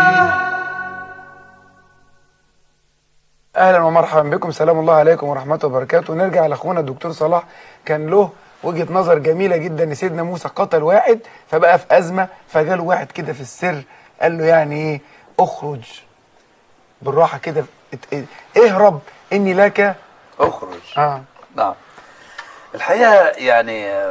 اهلا ومرحبا بكم، سلام الله عليكم ورحمته وبركاته. نرجع لاخونا الدكتور صلاح، كان له وجهه نظر جميله جدا ان سيدنا موسى قتل واحد فبقى في ازمه، فجاله واحد كده في السر قال له يعني ايه، اخرج بالراحه كده، اهرب اني لك اخرج. نعم. الحقيقه يعني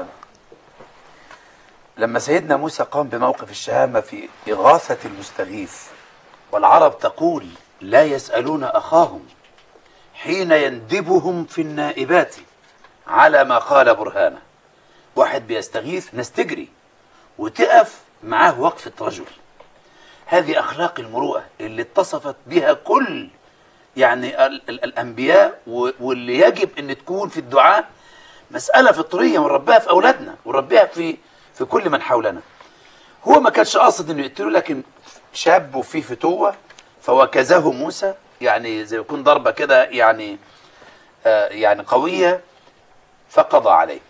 لما سيدنا موسى قام بموقف الشهامه في اغاثه المستغيث، والعرب تقول لا يسألون أخاهم حين يندبهم في النائبات على ما قال برهانه. واحد بيستغيث ناس تجري وتقف معاه وقفة رجل. هذه أخلاق المروءة اللي اتصفت بها كل يعني الأنبياء، واللي يجب أن تكون في الدعاء مسألة فطرية ونربيها في أولادنا ونربيها في كل من حولنا. هو ما كانش قاصد أنه يقتله، لكن شاب فيه فتوة فوكزه موسى، يعني زي يكون ضربة كده يعني يعني قوية، فقضى عليه.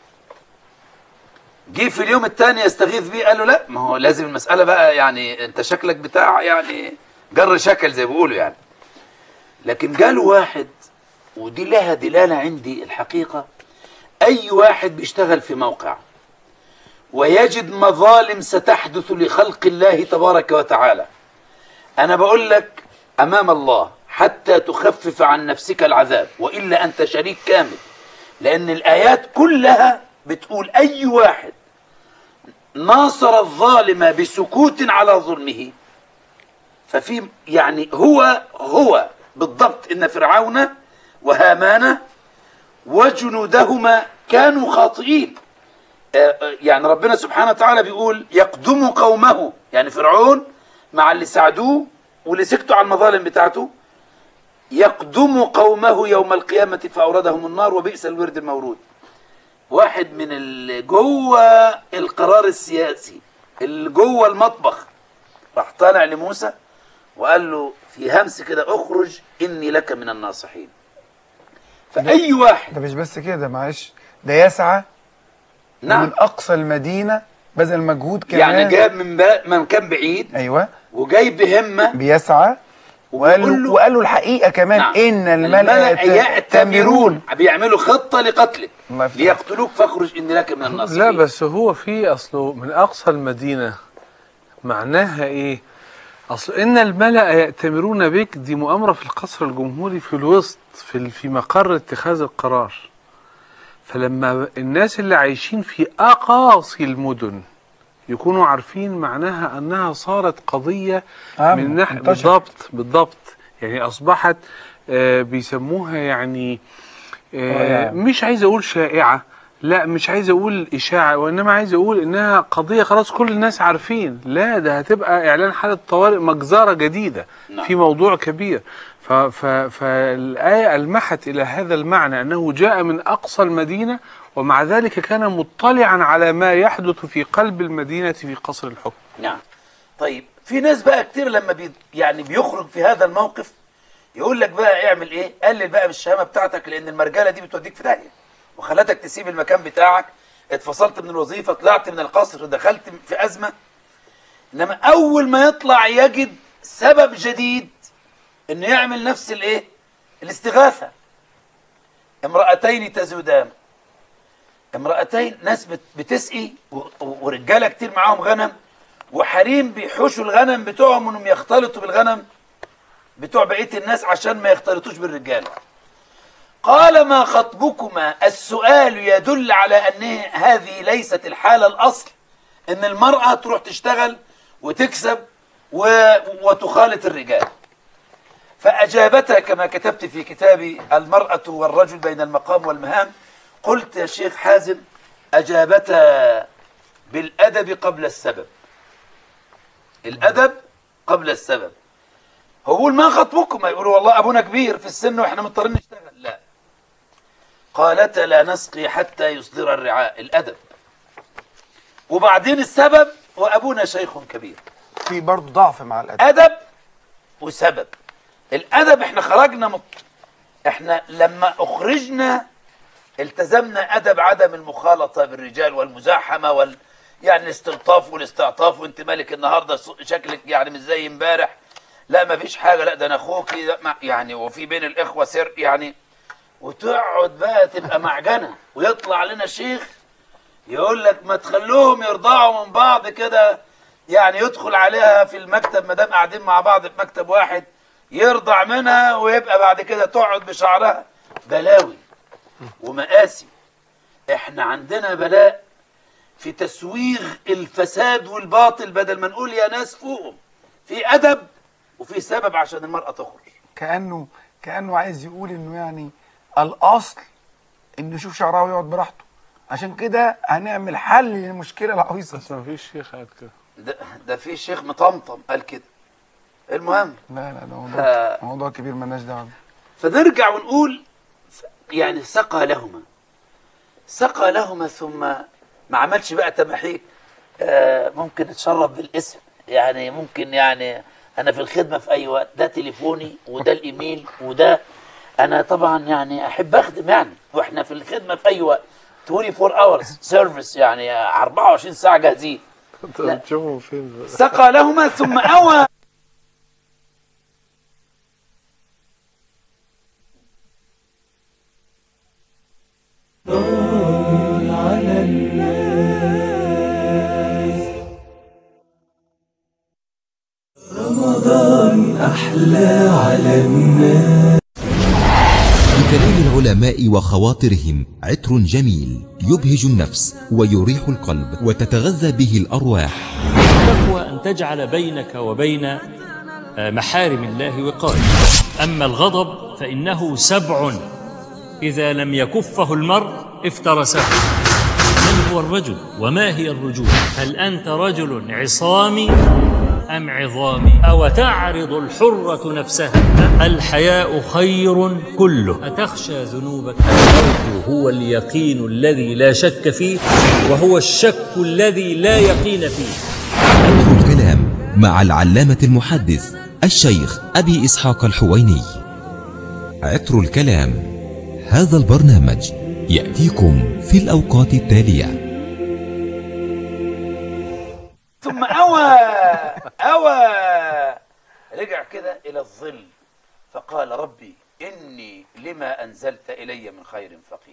جه في اليوم الثاني يستغيث بيه، قال له لا، ما هو لازم المسألة بقى يعني انت شكلك بتاع يعني جر شكل زي بيقولوا يعني. لكن جاله واحد، ودي لها دلالة عندي الحقيقة، أي واحد بيشتغل في موقع ويجد مظالم ستحدث لخلق الله تبارك وتعالى، أنا بقول لك أمام الله حتى تخفف عن نفسك العذاب، وإلا أنت شريك كامل. لأن الآيات كلها بتقول أي واحد ناصر الظالم بسكوت على ظلمه ففي يعني هو بالضبط إن فرعون وهامان وجنودهما كانوا خاطئين. يعني ربنا سبحانه وتعالى بيقول يقدم قومه، يعني فرعون مع اللي ساعدوه واللي سكتوا على المظالم بتاعته، يقدم قومه يوم القيامة فأوردهم النار وبئس الورد المورود. واحد من اللي جوه القرار السياسي اللي جوه المطبخ راح طالع لموسى وقال له في همس كده اخرج إني لك من الناصحين. فأي واحد ده مش بس كده، معلش، ده يسعى نعم من أقصى المدينة، بذل مجهود كمان، يعني جاب من كان بعيد، أيوة، وجاي بهمة بيسعى، وقال له الحقيقة كمان، نعم. إن الملأ يأتمرون، بيعملوا خطة لقتلك الله يفتح. ليقتلوك فاخرج إني لك من الناصحين. لا بس هو في أصله من أقصى المدينة معناها إيه؟ أصل إن الملأ يأتمرون بك دي مؤامرة في القصر الجمهوري في الوسط في مقر اتخاذ القرار. فلما الناس اللي عايشين في أقاصي المدن يكونوا عارفين معناها أنها صارت قضية من ناحية بالضبط يعني أصبحت بيسموها يعني مش عايز أقول شائعة، لا مش عايز أقول إشاعة، وإنما عايز أقول إنها قضية خلاص كل الناس عارفين. لا ده هتبقى إعلان حالة طوارئ، مجزرة جديدة في موضوع كبير. فالآية ألمحت إلى هذا المعنى أنه جاء من أقصى المدينة، ومع ذلك كان مطلعا على ما يحدث في قلب المدينة في قصر الحكم. نعم. طيب في ناس بقى كتير لما يعني بيخرج في هذا الموقف يقول لك بقى اعمل ايه؟ قلل بقى بالشهامة بتاعتك، لأن المرجلة دي بتوديك في داهية وخلتك تسيب المكان بتاعك، اتفصلت من الوظيفة، طلعت من القصر، دخلت في أزمة. إنما أول ما يطلع يجد سبب جديد إنه يعمل نفس الايه؟ الاستغاثة. امرأتين تزودان، امرأتين ناس بتسقي ورجالة كتير معاهم غنم، وحريم بيحوشوا الغنم بتوعهم انهم يختلطوا بالغنم بتوع بقية الناس عشان ما يختلطوش بالرجالة. قال ما خطبكما؟ السؤال يدل على أن هذه ليست الحالة الأصل، أن المرأة تروح تشتغل وتكسب وتخالط الرجال. فأجابتها كما كتبت في كتابي المرأة والرجل بين المقام والمهام، قلت يا شيخ حازم أجابتها بالأدب قبل السبب. الأدب قبل السبب. هو يقول ما خطبكما؟ يقولوا والله أبونا كبير في السن وإحنا مضطرين نشتغل. لا، قالت لا نسقي حتى يصدر الرعاء. الأدب. وبعدين السبب وأبونا شيخ كبير. في برضه ضعف مع الأدب. أدب وسبب. الأدب احنا خرجنا احنا لما أخرجنا التزمنا أدب عدم المخالطة بالرجال والمزاحمة يعني الاستلطاف والاستعطاف، وانت مالك النهاردة شكلك يعني مش زي امبارح، لا ما فيش حاجة، لا ده انا اخوكي يعني، وفي بين الإخوة سر يعني. وتقعد بقى تبقى معجنة، ويطلع لنا شيخ يقول لك ما تخلوهم يرضعوا من بعض كده، يعني يدخل عليها في المكتب ما دام قاعدين مع بعض في مكتب واحد يرضع منها، ويبقى بعد كده تقعد بشعرها. بلاوي ومآسي. احنا عندنا بلاء في تسويغ الفساد والباطل، بدل ما نقول يا ناس فوقهم. في أدب وفي سبب عشان المرأة تخرج. كأنه عايز يقول انه يعني الأصل انه يشوف شعرها ويقعد براحته، عشان كده هنعمل حل للمشكلة العويصة. بس ما فيش شيخ قال كده. ده في شيخ مطمطم قال كده. المهم لا ده موضوع كبير مالناش دعوه. فنرجع ونقول يعني سقى لهما ثم ما عملش بقى تمحيك. ممكن اتشرف بالاسم، يعني ممكن يعني انا في الخدمه في اي وقت، ده تليفوني وده الايميل وده انا طبعا يعني احب اخدم يعني، واحنا في الخدمه في اي وقت 24 hours service يعني 24 ساعه جاهزين. تشوفوا فين؟ سقى لهما ثم اوى على الناس. رمضان أحلى على الناس. بكلام العلماء وخواطرهم عطر جميل يبهج النفس ويريح القلب وتتغذى به الأرواح. التقوى أن تجعل بينك وبين محارم الله وقاية. أما الغضب فإنه 7 إذا لم يكفه المرء افترسه. من هو الرجل وما هي الرجولة؟ هل أنت رجل عصامي أم عظامي؟ أو تعرض الحرة نفسها؟ الحياء خير كله. أتخشى ذنوبك؟ الموت هو اليقين الذي لا شك فيه، وهو الشك الذي لا يقين فيه. عطر الكلام مع العلامة المحدث الشيخ أبي إسحاق الحويني. عطر الكلام، هذا البرنامج يأتيكم في الأوقات التالية. ثم أوى رجع كده إلى الظل فقال ربي إني لما أنزلت إلي من خير فقير.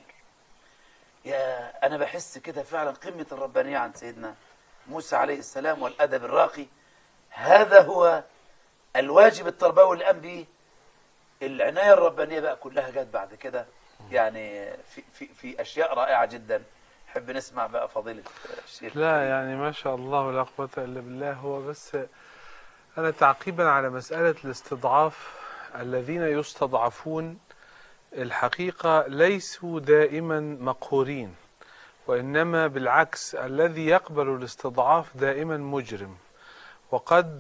يا أنا بحس كده فعلا قمة الربانية عن سيدنا موسى عليه السلام والأدب الراقي. هذا هو الواجب التربوي اللي قام به. العناية الربانية بقى كلها جت بعد كده يعني في أشياء رائعة جدا. نحب نسمع بقى فضيلة الشيخ. لا يعني ما شاء الله لا قوة إلا بالله. هو بس أنا تعقيبا على مسألة الاستضعاف، الذين يستضعفون الحقيقة ليسوا دائما مقهورين، وإنما بالعكس الذي يقبل الاستضعاف دائما مجرم. وقد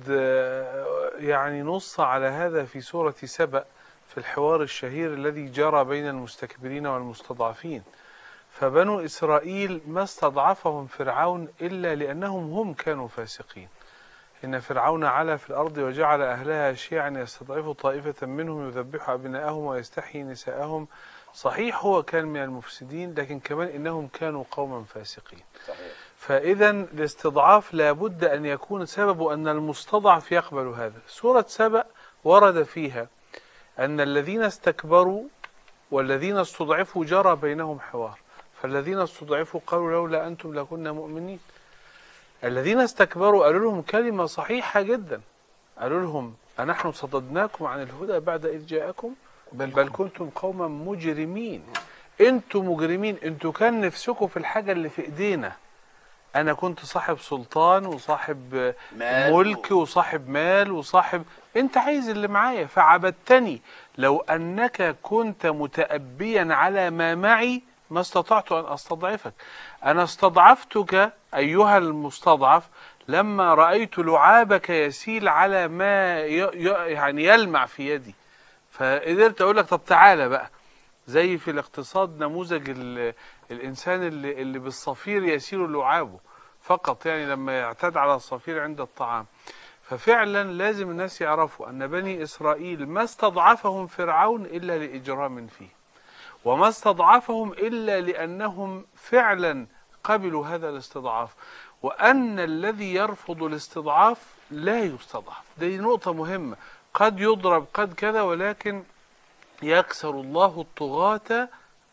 يعني نص على هذا في سورة سبأ في الحوار الشهير الذي جرى بين المستكبرين والمستضعفين. فبنو إسرائيل ما استضعفهم فرعون إلا لأنهم هم كانوا فاسقين. إن فرعون علا في الأرض وجعل أهلها شيعا يستضعف طائفة منهم يذبح أبناءهم ويستحيي نساءهم. صحيح هو كان من المفسدين، لكن كمان إنهم كانوا قوما فاسقين. فإذا الاستضعاف لابد أن يكون سبب أن المستضعف يقبل هذا. سورة سبأ ورد فيها أن الذين استكبروا والذين استضعفوا جرى بينهم حوار. فالذين استضعفوا قالوا لولا أنتم لكنا مؤمنين. الذين استكبروا قالوا لهم كلمة صحيحة جدا، قالوا لهم أنحن صددناكم عن الهدى بعد إذ جاءكم بل كنتم قوما مجرمين. أنتم مجرمين، أنتم كان نفسكم في الحاجة اللي في إيدينا. أنا كنت صاحب سلطان وصاحب ملك وصاحب مال وصاحب، أنت عايز اللي معايا فعبدتني. لو أنك كنت متأبيا على ما معي ما استطعت أن أستضعفك. أنا استضعفتك أيها المستضعف لما رأيت لعابك يسيل على ما يعني يلمع في يدي، فقدرت أقول لك طب تعالى بقى. زي في الاقتصاد نموذج الإنسان اللي بالصفير يسير لعابه فقط، يعني لما يعتاد على الصفير عند الطعام. ففعلا لازم الناس يعرفوا أن بني إسرائيل ما استضعفهم فرعون إلا لإجرام فيه، وما استضعفهم إلا لأنهم فعلا قبلوا هذا الاستضعاف، وأن الذي يرفض الاستضعاف لا يستضعف. دي نقطة مهمة. قد يضرب قد كذا، ولكن يكسر الله الطغاة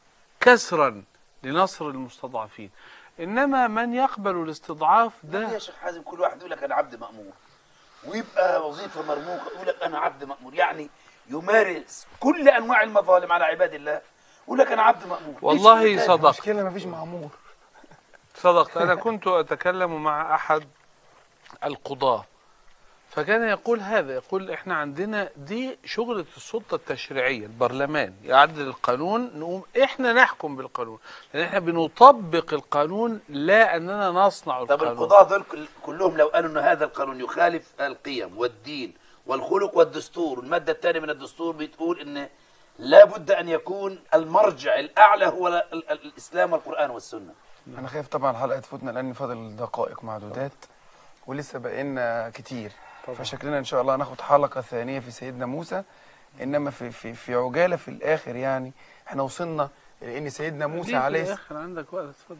كسرا لنصر المستضعفين. إنما من يقبل الاستضعاف ده يا شيخ حازم كل واحد يقول لك أنا عبد مأمور، ويبقى وظيفة مرموقة يقول لك أنا عبد مأمور، يعني يمارس كل أنواع المظالم على عباد الله يقول لك أنا عبد مأمور. والله صدق. المشكلة مفيش مأمور. صدقت. أنا كنت أتكلم مع أحد القضاة فكان يقول هذا، يقول إحنا عندنا دي شغلة السلطة التشريعية، البرلمان يعدل القانون، نقوم إحنا نحكم بالقانون، لأن إحنا بنطبق القانون لا أننا نصنع القانون. طب القضاة دول كلهم لو قالوا أن هذا القانون يخالف القيم والدين والخلق والدستور، المادة الثانية من الدستور بتقول أن لا بد أن يكون المرجع الأعلى هو الإسلام والقرآن والسنة. أنا خايف طبعا الحلقة تفوتنا لأن فاضل دقائق معدودات ولسه بقينا كتير طبعا. فشكلنا إن شاء الله هناخد حلقة ثانية في سيدنا موسى، إنما في عجالة في الآخر يعني إحنا وصلنا لأن سيدنا موسى عليه السلام. في الآخر عندك وقت اتفضل.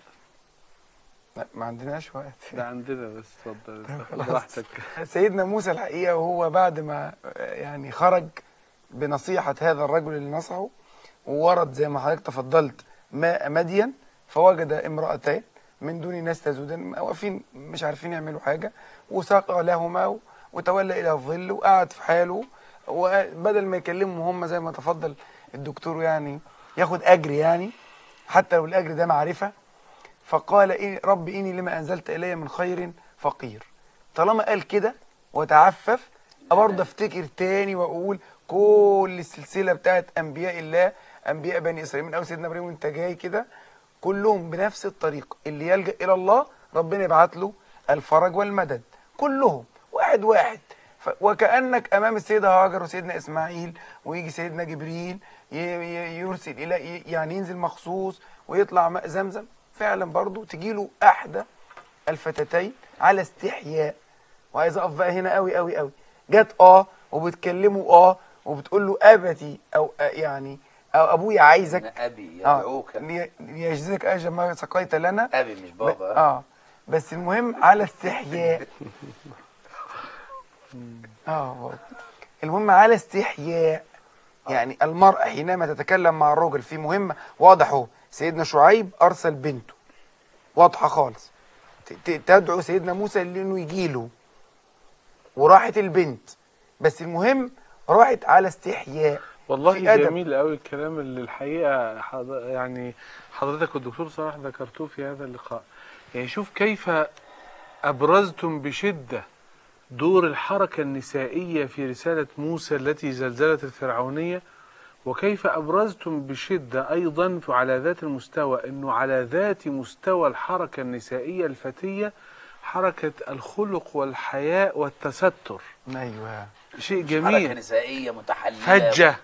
لا ما عندناش وقت. ده عندنا بس اتفضل براحتك. سيدنا موسى الحقيقة وهو بعد ما يعني خرج بنصيحة هذا الرجل اللي نصحه، وورد زي ما حضرتك تفضلت ماء مدين، فوجد امرأتين من دون ناس تزودان واقفين مش عارفين يعملوا حاجة، وساق لهما وتولى إلى الظل وقعد في حاله، وبدل ما يكلمهم هم زي ما تفضل الدكتور يعني ياخد أجر، يعني حتى لو الأجر ده معرفة، فقال إيه ربي إني لما أنزلت إلي من خير فقير. طالما قال كده وتعفف برضه افتكر تاني واقول كل السلسله بتاعت انبياء الله، انبياء بني اسرائيل من اول سيدنا ابراهيم وانت جاي كده، كلهم بنفس الطريقه، اللي يلجا الى الله ربنا يبعت له الفرج والمدد، كلهم واحد واحد. وكانك امام السيده هاجر وسيدنا اسماعيل، ويجي سيدنا جبريل يرسل الى يعني ينزل مخصوص ويطلع ماء زمزم، فعلا برضه تجي له احدى الفتاتين على استحياء. وعايز اقف بقى هنا قوي قوي قوي، جت وبتكلمه وبتقول له ابتي او يعني او ابويا عايزك، أنا أبي يدعوك. ليجزيك اجر ما سقيت لنا. أبي مش بابا. بس المهم على استحياء. المهم على استحياء. يعني المرأة حينما تتكلم مع الرجل في مهمة، واضح اهو سيدنا شعيب أرسل بنته، واضحة خالص، تدعو سيدنا موسى لأنه يجيله، وراحت البنت، بس المهم راحت على استحياء. والله جميل قوي الكلام اللي الحقيقة يعني حضرتك والدكتور صلاح ذكرتوه في هذا اللقاء. يعني شوف كيف أبرزتم بشدة دور الحركة النسائية في رسالة موسى التي زلزلت الفرعونية، وكيف أبرزتم بشدة أيضا على ذات المستوى أنه على ذات مستوى الحركة النسائية الفتية حركة الخلق والحياء والتستر. أيوة، شيء جميل. حركة نسائية متحللة فجة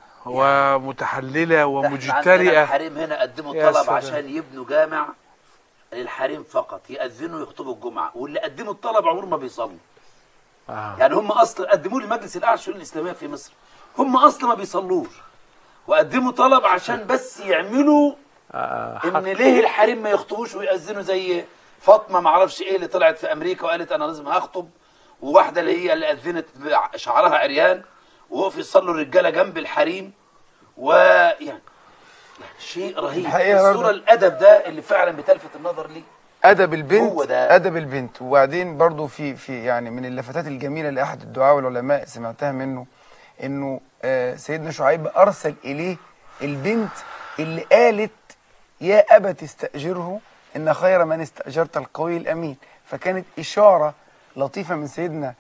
ومتحللة ومجترئة. الحريم هنا قدموا طلب عشان يبنوا جامع للحريم فقط، يأذنوا يخطبوا الجمعة، واللي قدموا الطلب عمر ما بيصلوا. يعني هم اصلا قدموا لي مجلس الاعلى للشؤون الاسلاميه في مصر، هم اصلا ما بيصلوش، وقدموا طلب عشان بس يعملوا ان ليه الحريم ما يخطبوش ويأذنوا زي فاطمه ما اعرفش ايه اللي طلعت في امريكا وقالت انا لازم هخطب، وواحده اللي هي اللي اذنت شعرها عريان ووقفوا يصلوا الرجاله جنب الحريم، ويعني شيء رهيب. الصوره الادب ده اللي فعلا بتلفت النظر ليه أدب البنت، أدب البنت. وبعدين برضو في يعني من اللفتات الجميلة لأحد الدعاة والعلماء سمعتها منه، إنه سيدنا شعيب أرسل إليه البنت اللي قالت يا أبت استأجره إن خير من استأجرت القوي الأمين. فكانت إشارة لطيفة من سيدنا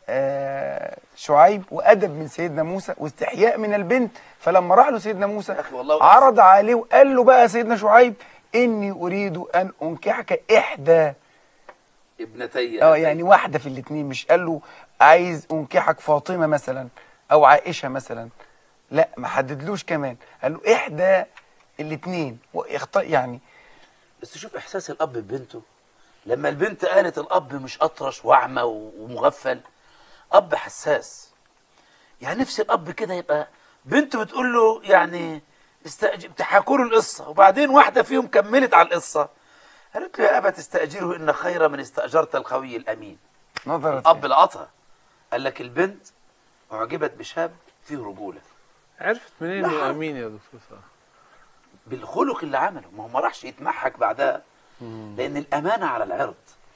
شعيب، وأدب من سيدنا موسى، واستحياء من البنت. فلما راح له سيدنا موسى عرض عليه وقال له بقى سيدنا شعيب إني أريد أن أنكحك إحدى ابنتي. يعني واحدة في الاثنين، مش قال له عايز أنكحك فاطمة مثلا أو عائشة مثلا، لا ما حددلوش كمان، قال له إحدى الاثنين يعني. بس شوف إحساس الأب ببنته لما البنت قالت الأب مش أطرش وأعمى ومغفل، أب حساس. يعني نفس الأب كده يبقى بنته بتقول له يعني تحكوا له القصه، وبعدين واحده فيهم كملت على القصه قالت له يا ابا تستاجره ان خير من استاجرت القوي الامين. الاب لقطها، قال لك البنت اعجبت بشاب فيه رجوله. عرفت منين انه امين يا دكتور صلاح؟ بالخلق اللي عمله، ما هو ما راحش يتمحك بعدها. لان الامانه على العرض.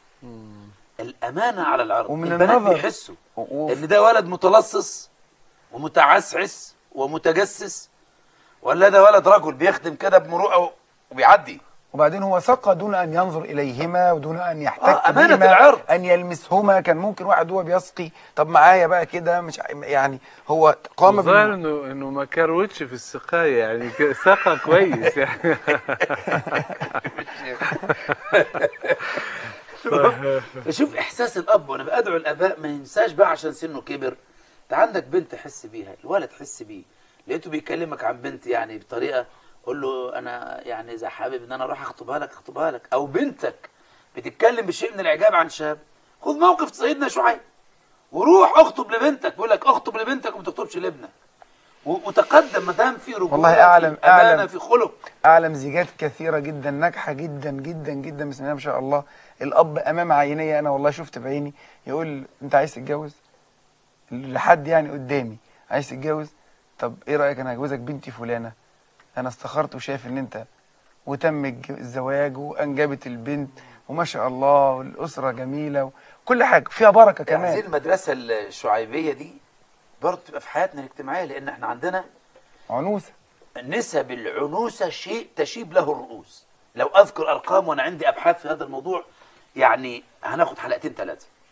الامانه على العرض. ومن البنات بيحسوا ان ده ولد متلصص ومتعسعس ومتجسس، ولا ده ولد رجل بيخدم كده بمروءه وبيعدي. وبعدين هو سقى دون ان ينظر اليهما ودون ان يحتك امانه العرض، ان يلمسهما. كان ممكن واحد هو بيسقي طب معايا بقى كده مش يعني، هو قام الظاهر انه ما كروتش في السقايه، يعني سقى كويس يعني. شوف احساس الاب. وانا بدعو الاباء ما ينساش بقى عشان سنه كبر، انت عندك بنت حس بيها، الولد حس بيه، لقيته بيكلمك عن بنت يعني بطريقه، قول له انا يعني اذا حابب ان انا اروح اخطبها لك اخطبها لك. او بنتك بتتكلم بشيء من الاعجاب عن شاب، خذ موقف سيدنا شعيب وروح اخطب لبنتك. بيقول لك اخطب لبنتك وما تخطبش لابنك، وتقدم ما دام في رجوله، والله اعلم في خلق. اعلم زيجات كثيره جدا ناجحه جدا جدا جدا بسم الله ما شاء الله. الاب امام عيني انا والله شفت بعيني، يقول انت عايز تتجوز؟ لحد يعني قدامي عايز تتجوز؟ طب ايه رايك انا هجوزك بنتي فلانه، انا استخرت وشايف ان انت، وتم الزواج وانجبت البنت وما شاء الله والاسره جميله وكل حاجه فيها بركه كمان. هذه المدرسه الشعيبيه دي برضه تبقى في حياتنا الاجتماعيه، لان احنا عندنا عنوسه. نسب العنوسه شيء تشيب له الرؤوس. لو اذكر ارقام وانا عندي ابحاث في هذا الموضوع يعني هناخد حلقتين ثلاثه.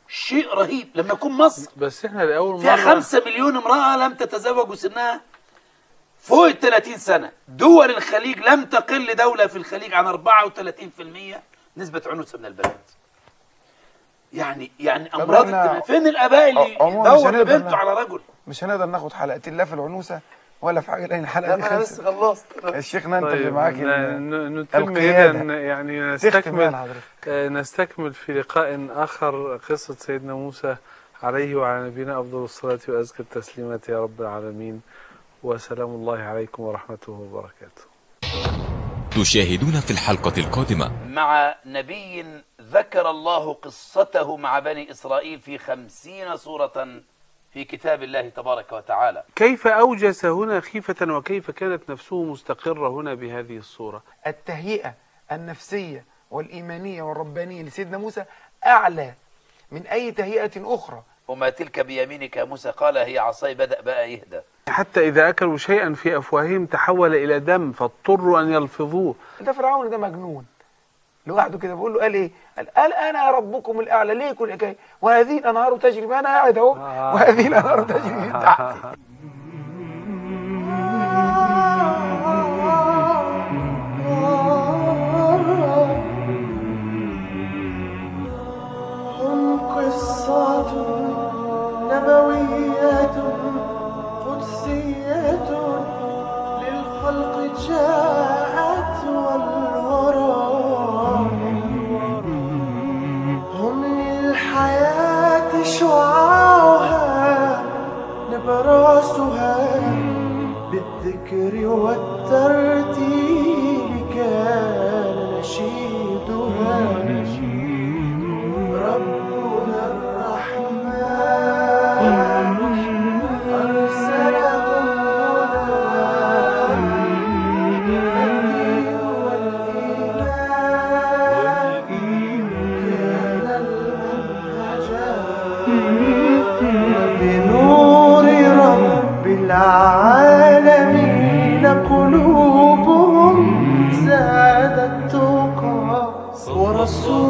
شيء رهيب لما يكون مصر بس احنا لأول فيها مرة 5 مليون امرأة لم تتزوج وسنها فوق ال 30 سنة. دول الخليج لم تقل دولة في الخليج عن 34% نسبة عنوسة من البنات. يعني أمراض إحنا فين الآباء اللي عموما مش يدور هنقدر لبنته على رجل؟ مش هنقدر ناخد حلقتين لا في العنوسة ولا في حاجة، لأن الحلقة لا دي ما أنا لسه خلصت. خلصت. الشيخنا أنت اللي طيب معاك نتم القيادة. إذا يعني تختم يعني حضرتك. نستكمل في لقاء آخر قصة سيدنا موسى عليه وعلى نبينا أفضل الصلاة وأزكى التسليمات يا رب العالمين، وسلام الله عليكم ورحمته وبركاته. تشاهدون في الحلقة القادمة مع نبي ذكر الله قصته مع بني إسرائيل في 50 سورة في كتاب الله تبارك وتعالى. كيف أوجس هنا خيفة وكيف كانت نفسه مستقرة هنا بهذه الصورة؟ التهيئة النفسية والإيمانية والربانية لسيدنا موسى أعلى من أي تهيئة أخرى. وما تلك بيمينك يا موسى قال هي عصاي، بدأ بقى يهدى. حتى إذا أكلوا شيئا في أفواههم تحول إلى دم فاضطروا أن يلفظوه. ده فرعون ده مجنون لوحده كده، بقول له قال ايه؟ قال انا ربكم الاعلى. ليه كل حكايه وهذه الانهار تجري؟ ما انا قاعد اهو وهذه الانهار تجري من تحتي. هم قصات نبويات قدسية للخلق جاءت والورى، هم للحياة شعاعها نبراسها، بالذكر والترتيب كان نشيدها. ربنا الرحمن أرسلهم هدى، فالدين والإيمان كان المنهجا، بنور رب العالمين قلوبهم زادت تقى ورسول